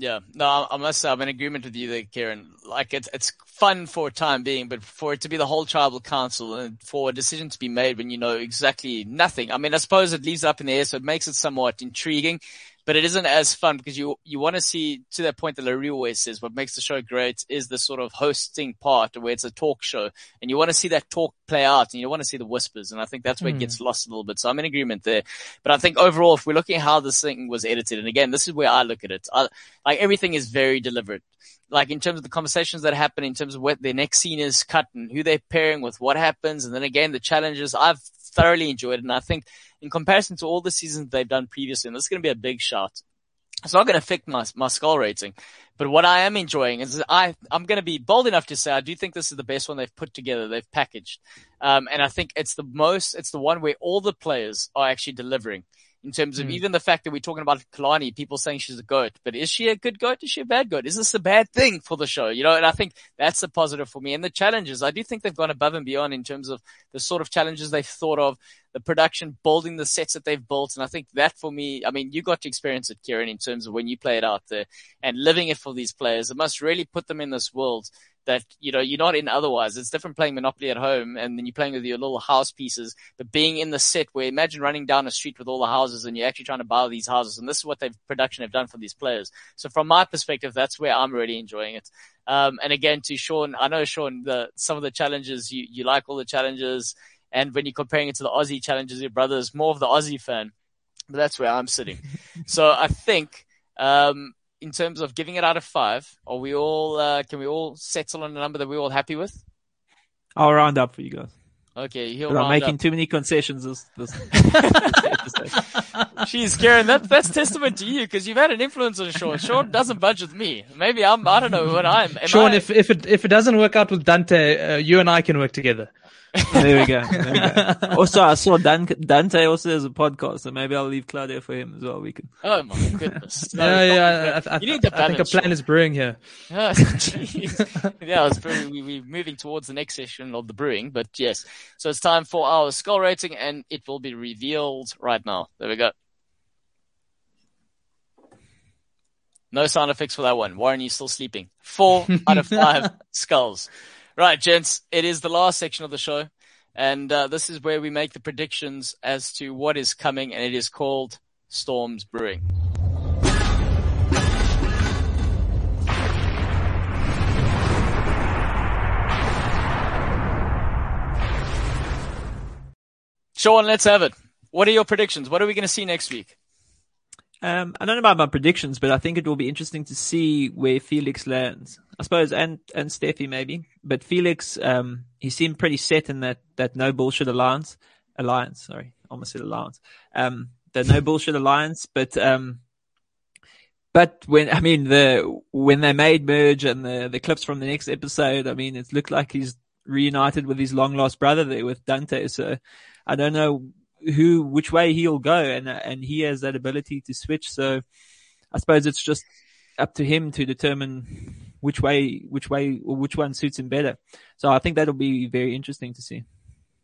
Yeah, no, I I must say I'm in agreement with you there, Kieran. Like it's it's fun for a time being, but for it to be the whole tribal council and for a decision to be made when you know exactly nothing. I mean, I suppose it leaves it up in the air, so it makes it somewhat intriguing, but it isn't as fun because you you want to see, to that point that Larry always says, what makes the show great is the sort of hosting part where it's a talk show, and you want to see that talk play out, and you want to see the whispers, and I think that's where Mm. it gets lost a little bit. So I'm in agreement there. But I think overall, if we're looking at how this thing was edited, and again, this is where I look at it, I, like everything is very deliberate. Like in terms of the conversations that happen, in terms of what their next scene is cut and who they're pairing with, what happens, and then again the challenges. I've thoroughly enjoyed it, and I think in comparison to all the seasons they've done previously, and this is going to be a big shout. It's not going to affect my my skull rating, but what I am enjoying is I I'm going to be bold enough to say I do think this is the best one they've put together, they've packaged, um, and I think it's the most, it's the one where all the players are actually delivering. In terms of Mm. even the fact that we're talking about Kalani, people saying she's a goat, but is she a good goat? Is she a bad goat? Is this a bad thing for the show? You know, and I think that's a positive for me. And the challenges, I do think they've gone above and beyond in terms of the sort of challenges they've thought of, the production, building the sets that they've built. And I think that for me, I mean, you got to experience it, Kieran, in terms of when you play it out there and living it for these players. It must really put them in this world that, you know, you're not in otherwise. It's different playing Monopoly at home and then you're playing with your little house pieces, but being in the set where imagine running down a street with all the houses and you're actually trying to buy these houses. And this is what they've production have done for these players. So from my perspective, that's where I'm really enjoying it. Um, and again, to Sean, I know Sean, the, some of the challenges, you, you like all the challenges. And when you're comparing it to the Aussie challenges, your brother's more of the Aussie fan, but that's where I'm sitting. So I think, um, in terms of giving it out of five, are we all, uh, can we all settle on a number that we're all happy with? I'll round up for you guys. Okay, he'll I'm round making up. too many concessions this, this episode. Jeez, Kieran, that, that's testament to you because you've had an influence on Sean. Sean doesn't budge with me. Maybe I'm, I don't know what I'm. Am Sean, I- if if it if it doesn't work out with Dante, uh, you and I can work together. There we go. There we go. Also, I saw Dan, Dante also has a podcast, so maybe I'll leave Claudia for him as well. We can. Oh my goodness. No, Yeah, yeah. I, I, you need the I think a balance, plan Sean. is brewing here. Oh, jeez. Yeah, it's very, we, we're moving towards the next session of the brewing, but yes. So it's time for our skull rating and it will be revealed right now. There we go. No sound effects for that one. Warren, you still sleeping. Four out of five skulls. Right, gents, it is the last section of the show. And uh, this is where we make the predictions as to what is coming, and it is called Storms Brewing. Sean, let's have it. What are your predictions? What are we going to see next week? Um, I don't know about my predictions, but I think it will be interesting to see where Felix lands. I suppose, and, and Steffi maybe. But Felix, um, he seemed pretty set in that, that no bullshit alliance. Alliance, sorry. Almost said alliance. Um, the no bullshit alliance. But, um, but when, I mean, the, when they made merge and the, the clips from the next episode, I mean, it looked like he's reunited with his long lost brother there with Dante. So I don't know who, which way he'll go, and and he has that ability to switch. So I suppose it's just up to him to determine which way, which way, or which one suits him better. So I think that'll be very interesting to see.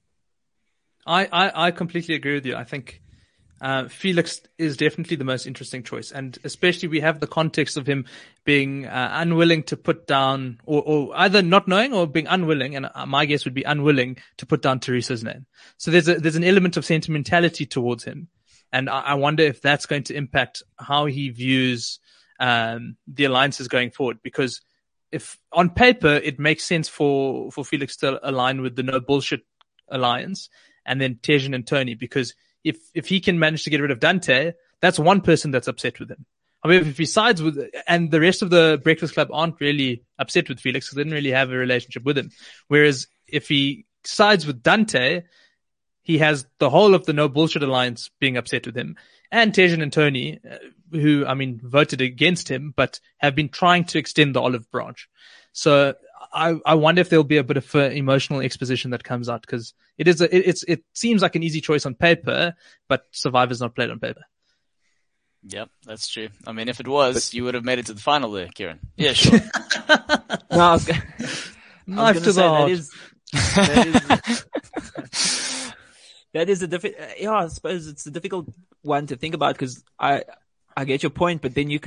I, I, I completely agree with you. I think uh, Felix is definitely the most interesting choice, and especially we have the context of him being uh, unwilling to put down, or, or either not knowing or being unwilling, and my guess would be unwilling to put down Teresa's name. So there's a there's an element of sentimentality towards him, and I, I wonder if that's going to impact how he views um, the alliances going forward. Because if on paper it makes sense for for Felix to align with the no bullshit alliance, and then Tejan and Tony, because if if he can manage to get rid of Dante, that's one person that's upset with him. However, if he sides with, and the rest of the Breakfast Club aren't really upset with Felix because they didn't really have a relationship with him. Whereas if he sides with Dante, he has the whole of the No Bullshit Alliance being upset with him. And Tejan and Tony, uh, who, I mean, voted against him, but have been trying to extend the olive branch. So I, I wonder if there'll be a bit of uh, emotional exposition that comes out, because it is a, it, it's, it seems like an easy choice on paper, but Survivor's not played on paper. Yep, that's true. I mean, if it was, you would have made it to the final there, Kieran. Yeah, sure. No, I was, gonna- I Knife was to the gonna heart. say that is, that is, that is a difficult, yeah, I suppose it's a difficult one to think about, because I, I get your point, but then you could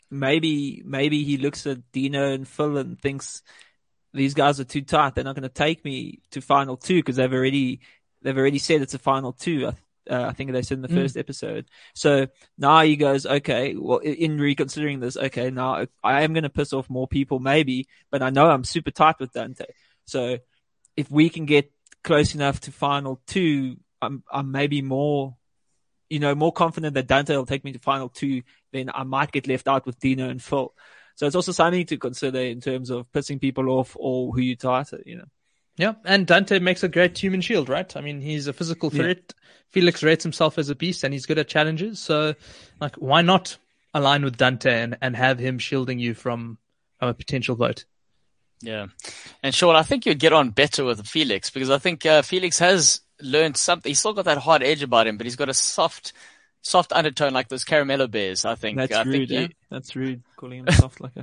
maybe maybe he looks at Dino and Phil and thinks these guys are too tight. They're not going to take me to final two because they've already they've already said it's a final two. Uh, I think they said in the mm. first episode. So now he goes, okay, well, in reconsidering this, okay, now I am going to piss off more people maybe, but I know I'm super tight with Dante. So if we can get close enough to final two, I'm, I'm maybe more, you know, more confident that Dante will take me to final two, then I might get left out with Dino and Phil. So it's also something to consider in terms of pissing people off or who you tighter, you know. Yeah, and Dante makes a great human shield, right? I mean, he's a physical threat. Yeah. Felix rates himself as a beast, and he's good at challenges. So, like, why not align with Dante and, and have him shielding you from, from a potential vote? Yeah. And Sean, I think you'd get on better with Felix because I think uh, Felix has learned something. He's still got that hard edge about him, but he's got a soft, soft undertone like those Caramello bears, I think. That's I rude, think you... eh? That's rude, calling him soft like a...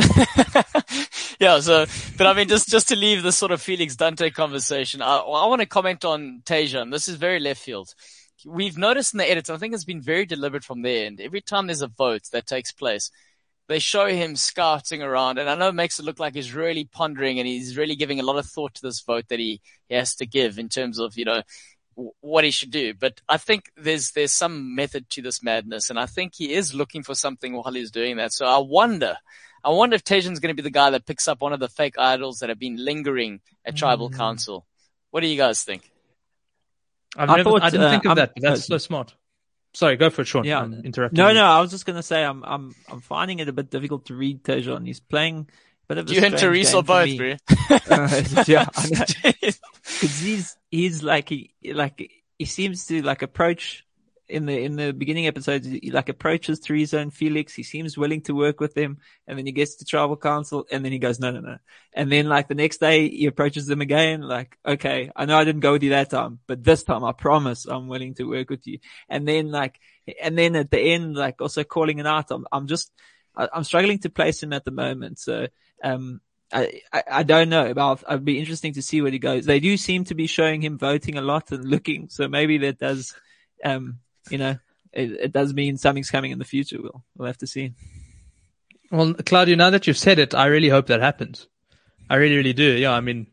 Yeah, so, but I mean, just, just to leave this sort of Felix Dante conversation, I, I want to comment on Tajon. This is very left field. We've noticed in the edits, I think it's been very deliberate from their end. Every time there's a vote that takes place, they show him scouting around, and I know it makes it look like he's really pondering and he's really giving a lot of thought to this vote that he, he has to give in terms of, you know, what he should do. But I think there's, there's some method to this madness, and I think he is looking for something while he's doing that. So I wonder, I wonder if Tajon's going to be the guy that picks up one of the fake idols that have been lingering at Tribal mm. Council. What do you guys think? I've I, never, thought, I didn't uh, think of I'm, that, but that's uh, so smart. Sorry, go for it, Sean. Yeah, I'm interrupting. No, you. no, I was just going to say I'm, I'm, I'm finding it a bit difficult to read Tajon. He's playing a bit of a you and Teresa both, bro. uh, yeah, because he's, he's like, he, like, he seems to like approach in the, in the beginning episodes, he like approaches Teresa and Felix. He seems willing to work with them. And then he gets to Tribal Council and then he goes, no, no, no. And then like the next day he approaches them again. Like, okay, I know I didn't go with you that time, but this time I promise I'm willing to work with you. And then like, and then at the end, like also calling it out. I'm, I'm just, I, I'm struggling to place him at the moment. So, um, I, I, I don't know about, it'd be interesting to see where he goes. They do seem to be showing him voting a lot and looking. So maybe that does, um, you know, it, it does mean something's coming in the future. We'll, we'll have to see. Well, Claudio, now that you've said it, I really hope that happens. I really, really do. Yeah, I mean,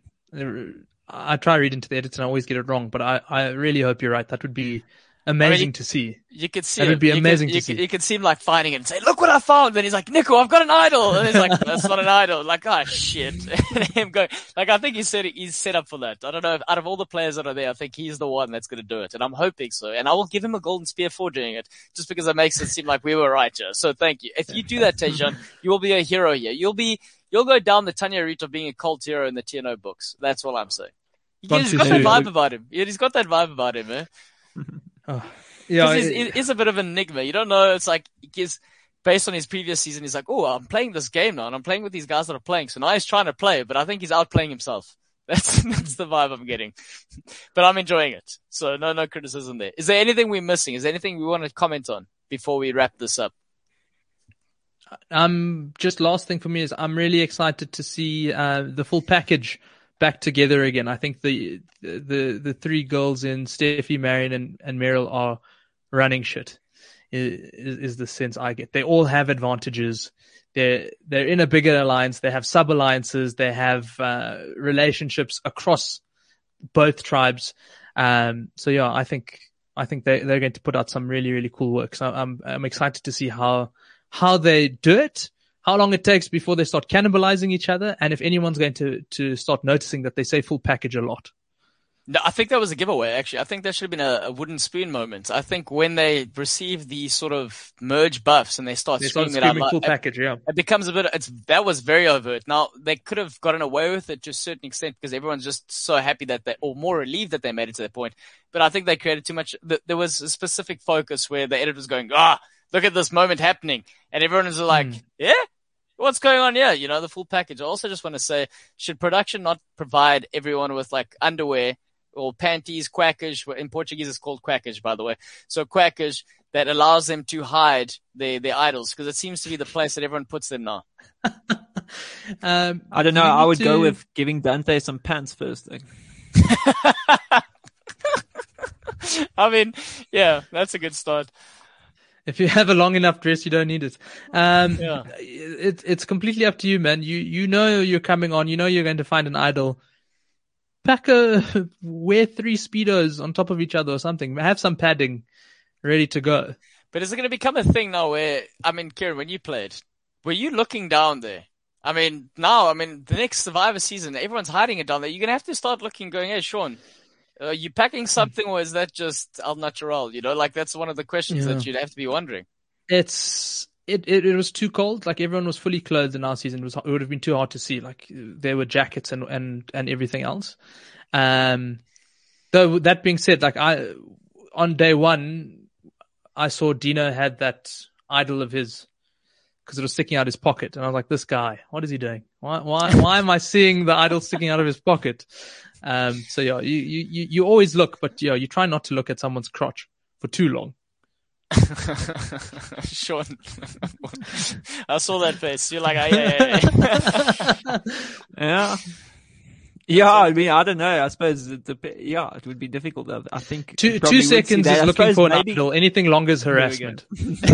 I try to read into the edits and I always get it wrong, but I, I really hope you're right. That would be amazing I mean, you, to see. You could see that it. would be you amazing could, to you see. Could, you could see him like finding it and say, look what I found. Then he's like, Nico, I've got an idol. And he's like, that's not an idol. Like, oh shit. And him going, like, I think he said he's set up for that. I don't know if out of all the players that are there, I think he's the one that's going to do it. And I'm hoping so. And I will give him a golden spear for doing it just because it makes it seem like we were right here. So thank you. If you do that, Tajon, you will be a hero here. You'll be, you'll go down the Tanya route of being a cult hero in the T N O books. That's what I'm saying. He's got that vibe about him. He's got that vibe about him, man. Oh. Yeah, he's, it, he's a bit of an enigma. You don't know. It's like he's based on his previous season. He's like, oh, I'm playing this game now, and I'm playing with these guys that are playing. So now he's trying to play, but I think he's outplaying himself. That's that's the vibe I'm getting. But I'm enjoying it. So no, no criticism there. Is there anything we're missing? Is there anything we want to comment on before we wrap this up? Um, just last thing for me is I'm really excited to see uh, the full package back together again. I think the the the three girls in Steffi, Marion, and, and Meryl are running shit. Is, is the sense I get. They all have advantages. They're they're in a bigger alliance. They have sub alliances. They have uh, relationships across both tribes. Um, so yeah, I think I think they they're going to put out some really really cool work. So I'm I'm excited to see how how they do it. How long it takes before they start cannibalizing each other, and if anyone's going to, to start noticing that they say full package a lot. No, I think that was a giveaway, actually. I think that should have been a, a wooden spoon moment. I think when they receive the sort of merge buffs and they start they screaming start it out screaming loud, full it, package, yeah. It becomes a bit, it's, that was very overt. Now, they could have gotten away with it to a certain extent because everyone's just so happy that they, or more relieved that they made it to that point. But I think they created too much. There was a specific focus where the editor was going, ah, look at this moment happening. And everyone was like, mm. yeah? What's going on here? You know, the full package. I also just want to say, should production not provide everyone with like underwear or panties, quackage? In Portuguese, it's called quackage, by the way. So quackage that allows them to hide their, their idols, because it seems to be the place that everyone puts them now. um, I don't know. I would to... go with giving Dante some pants first. I mean, yeah, that's a good start. If you have a long enough dress, you don't need it. Um, Yeah. it, it's completely up to you, man. You, you know you're coming on. You know you're going to find an idol. Pack a, wear three Speedos on top of each other or something. Have some padding ready to go. But is it going to become a thing now where, I mean, Kieran, when you played, were you looking down there? I mean, now, I mean, the next Survivor season, everyone's hiding it down there. You're going to have to start looking, going, hey, Sean, are you packing something or is that just al natural? You know, like that's one of the questions Yeah. that you'd have to be wondering. It's it, it it was too cold. Like everyone was fully clothed in our season. It was it would have been too hard to see. Like there were jackets and and and everything else. Um, though that being said, like I on day one, I saw Dino had that idol of his because it was sticking out his pocket, and I was like, "This guy, what is he doing? Why why why am I seeing the idol sticking out of his pocket?" Um, so yeah, you you you always look, but yeah, you try not to look at someone's crotch for too long. Sean, I saw that face. You're like, oh, yeah, yeah, yeah. Yeah. Yeah, I mean, I don't know. I suppose, it dep- yeah, it would be difficult. I- I think Two probably two would see seconds that. is I looking suppose for an maybe- idol. Anything longer is we go. harassment.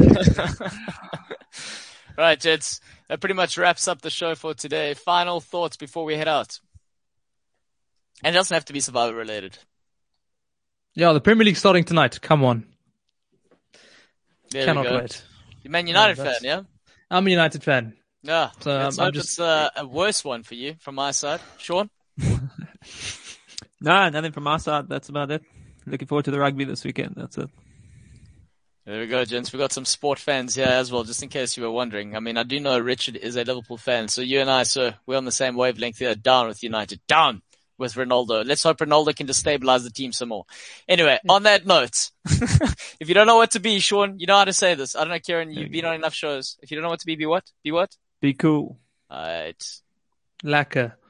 Right, Jets. That pretty much wraps up the show for today. Final thoughts before we head out. And it doesn't have to be Survivor related. Yeah, the Premier League starting tonight. Come on, There cannot we go. wait. You're a Man United Yeah, fan, that's- yeah? I'm a United fan. Yeah. So, Let's um, I'm hope just- it's uh, a worse one for you from my side. Sean? No, nothing from our side. That's about it. Looking forward to the rugby this weekend. That's it. There we go, gents. We've got some sport fans here as well, just in case you were wondering. I mean, I do know Richard is a Liverpool fan, so you and I, sir, we're on the same wavelength here. Down with United. Down with Ronaldo. Let's hope Ronaldo can just stabilize the team some more. Anyway, on that note, if you don't know what to be, Sean, you know how to say this. I don't know, Kieran, you've been on enough shows. If you don't know what to be, be what? Be what? Be cool. Alright. Lacquer.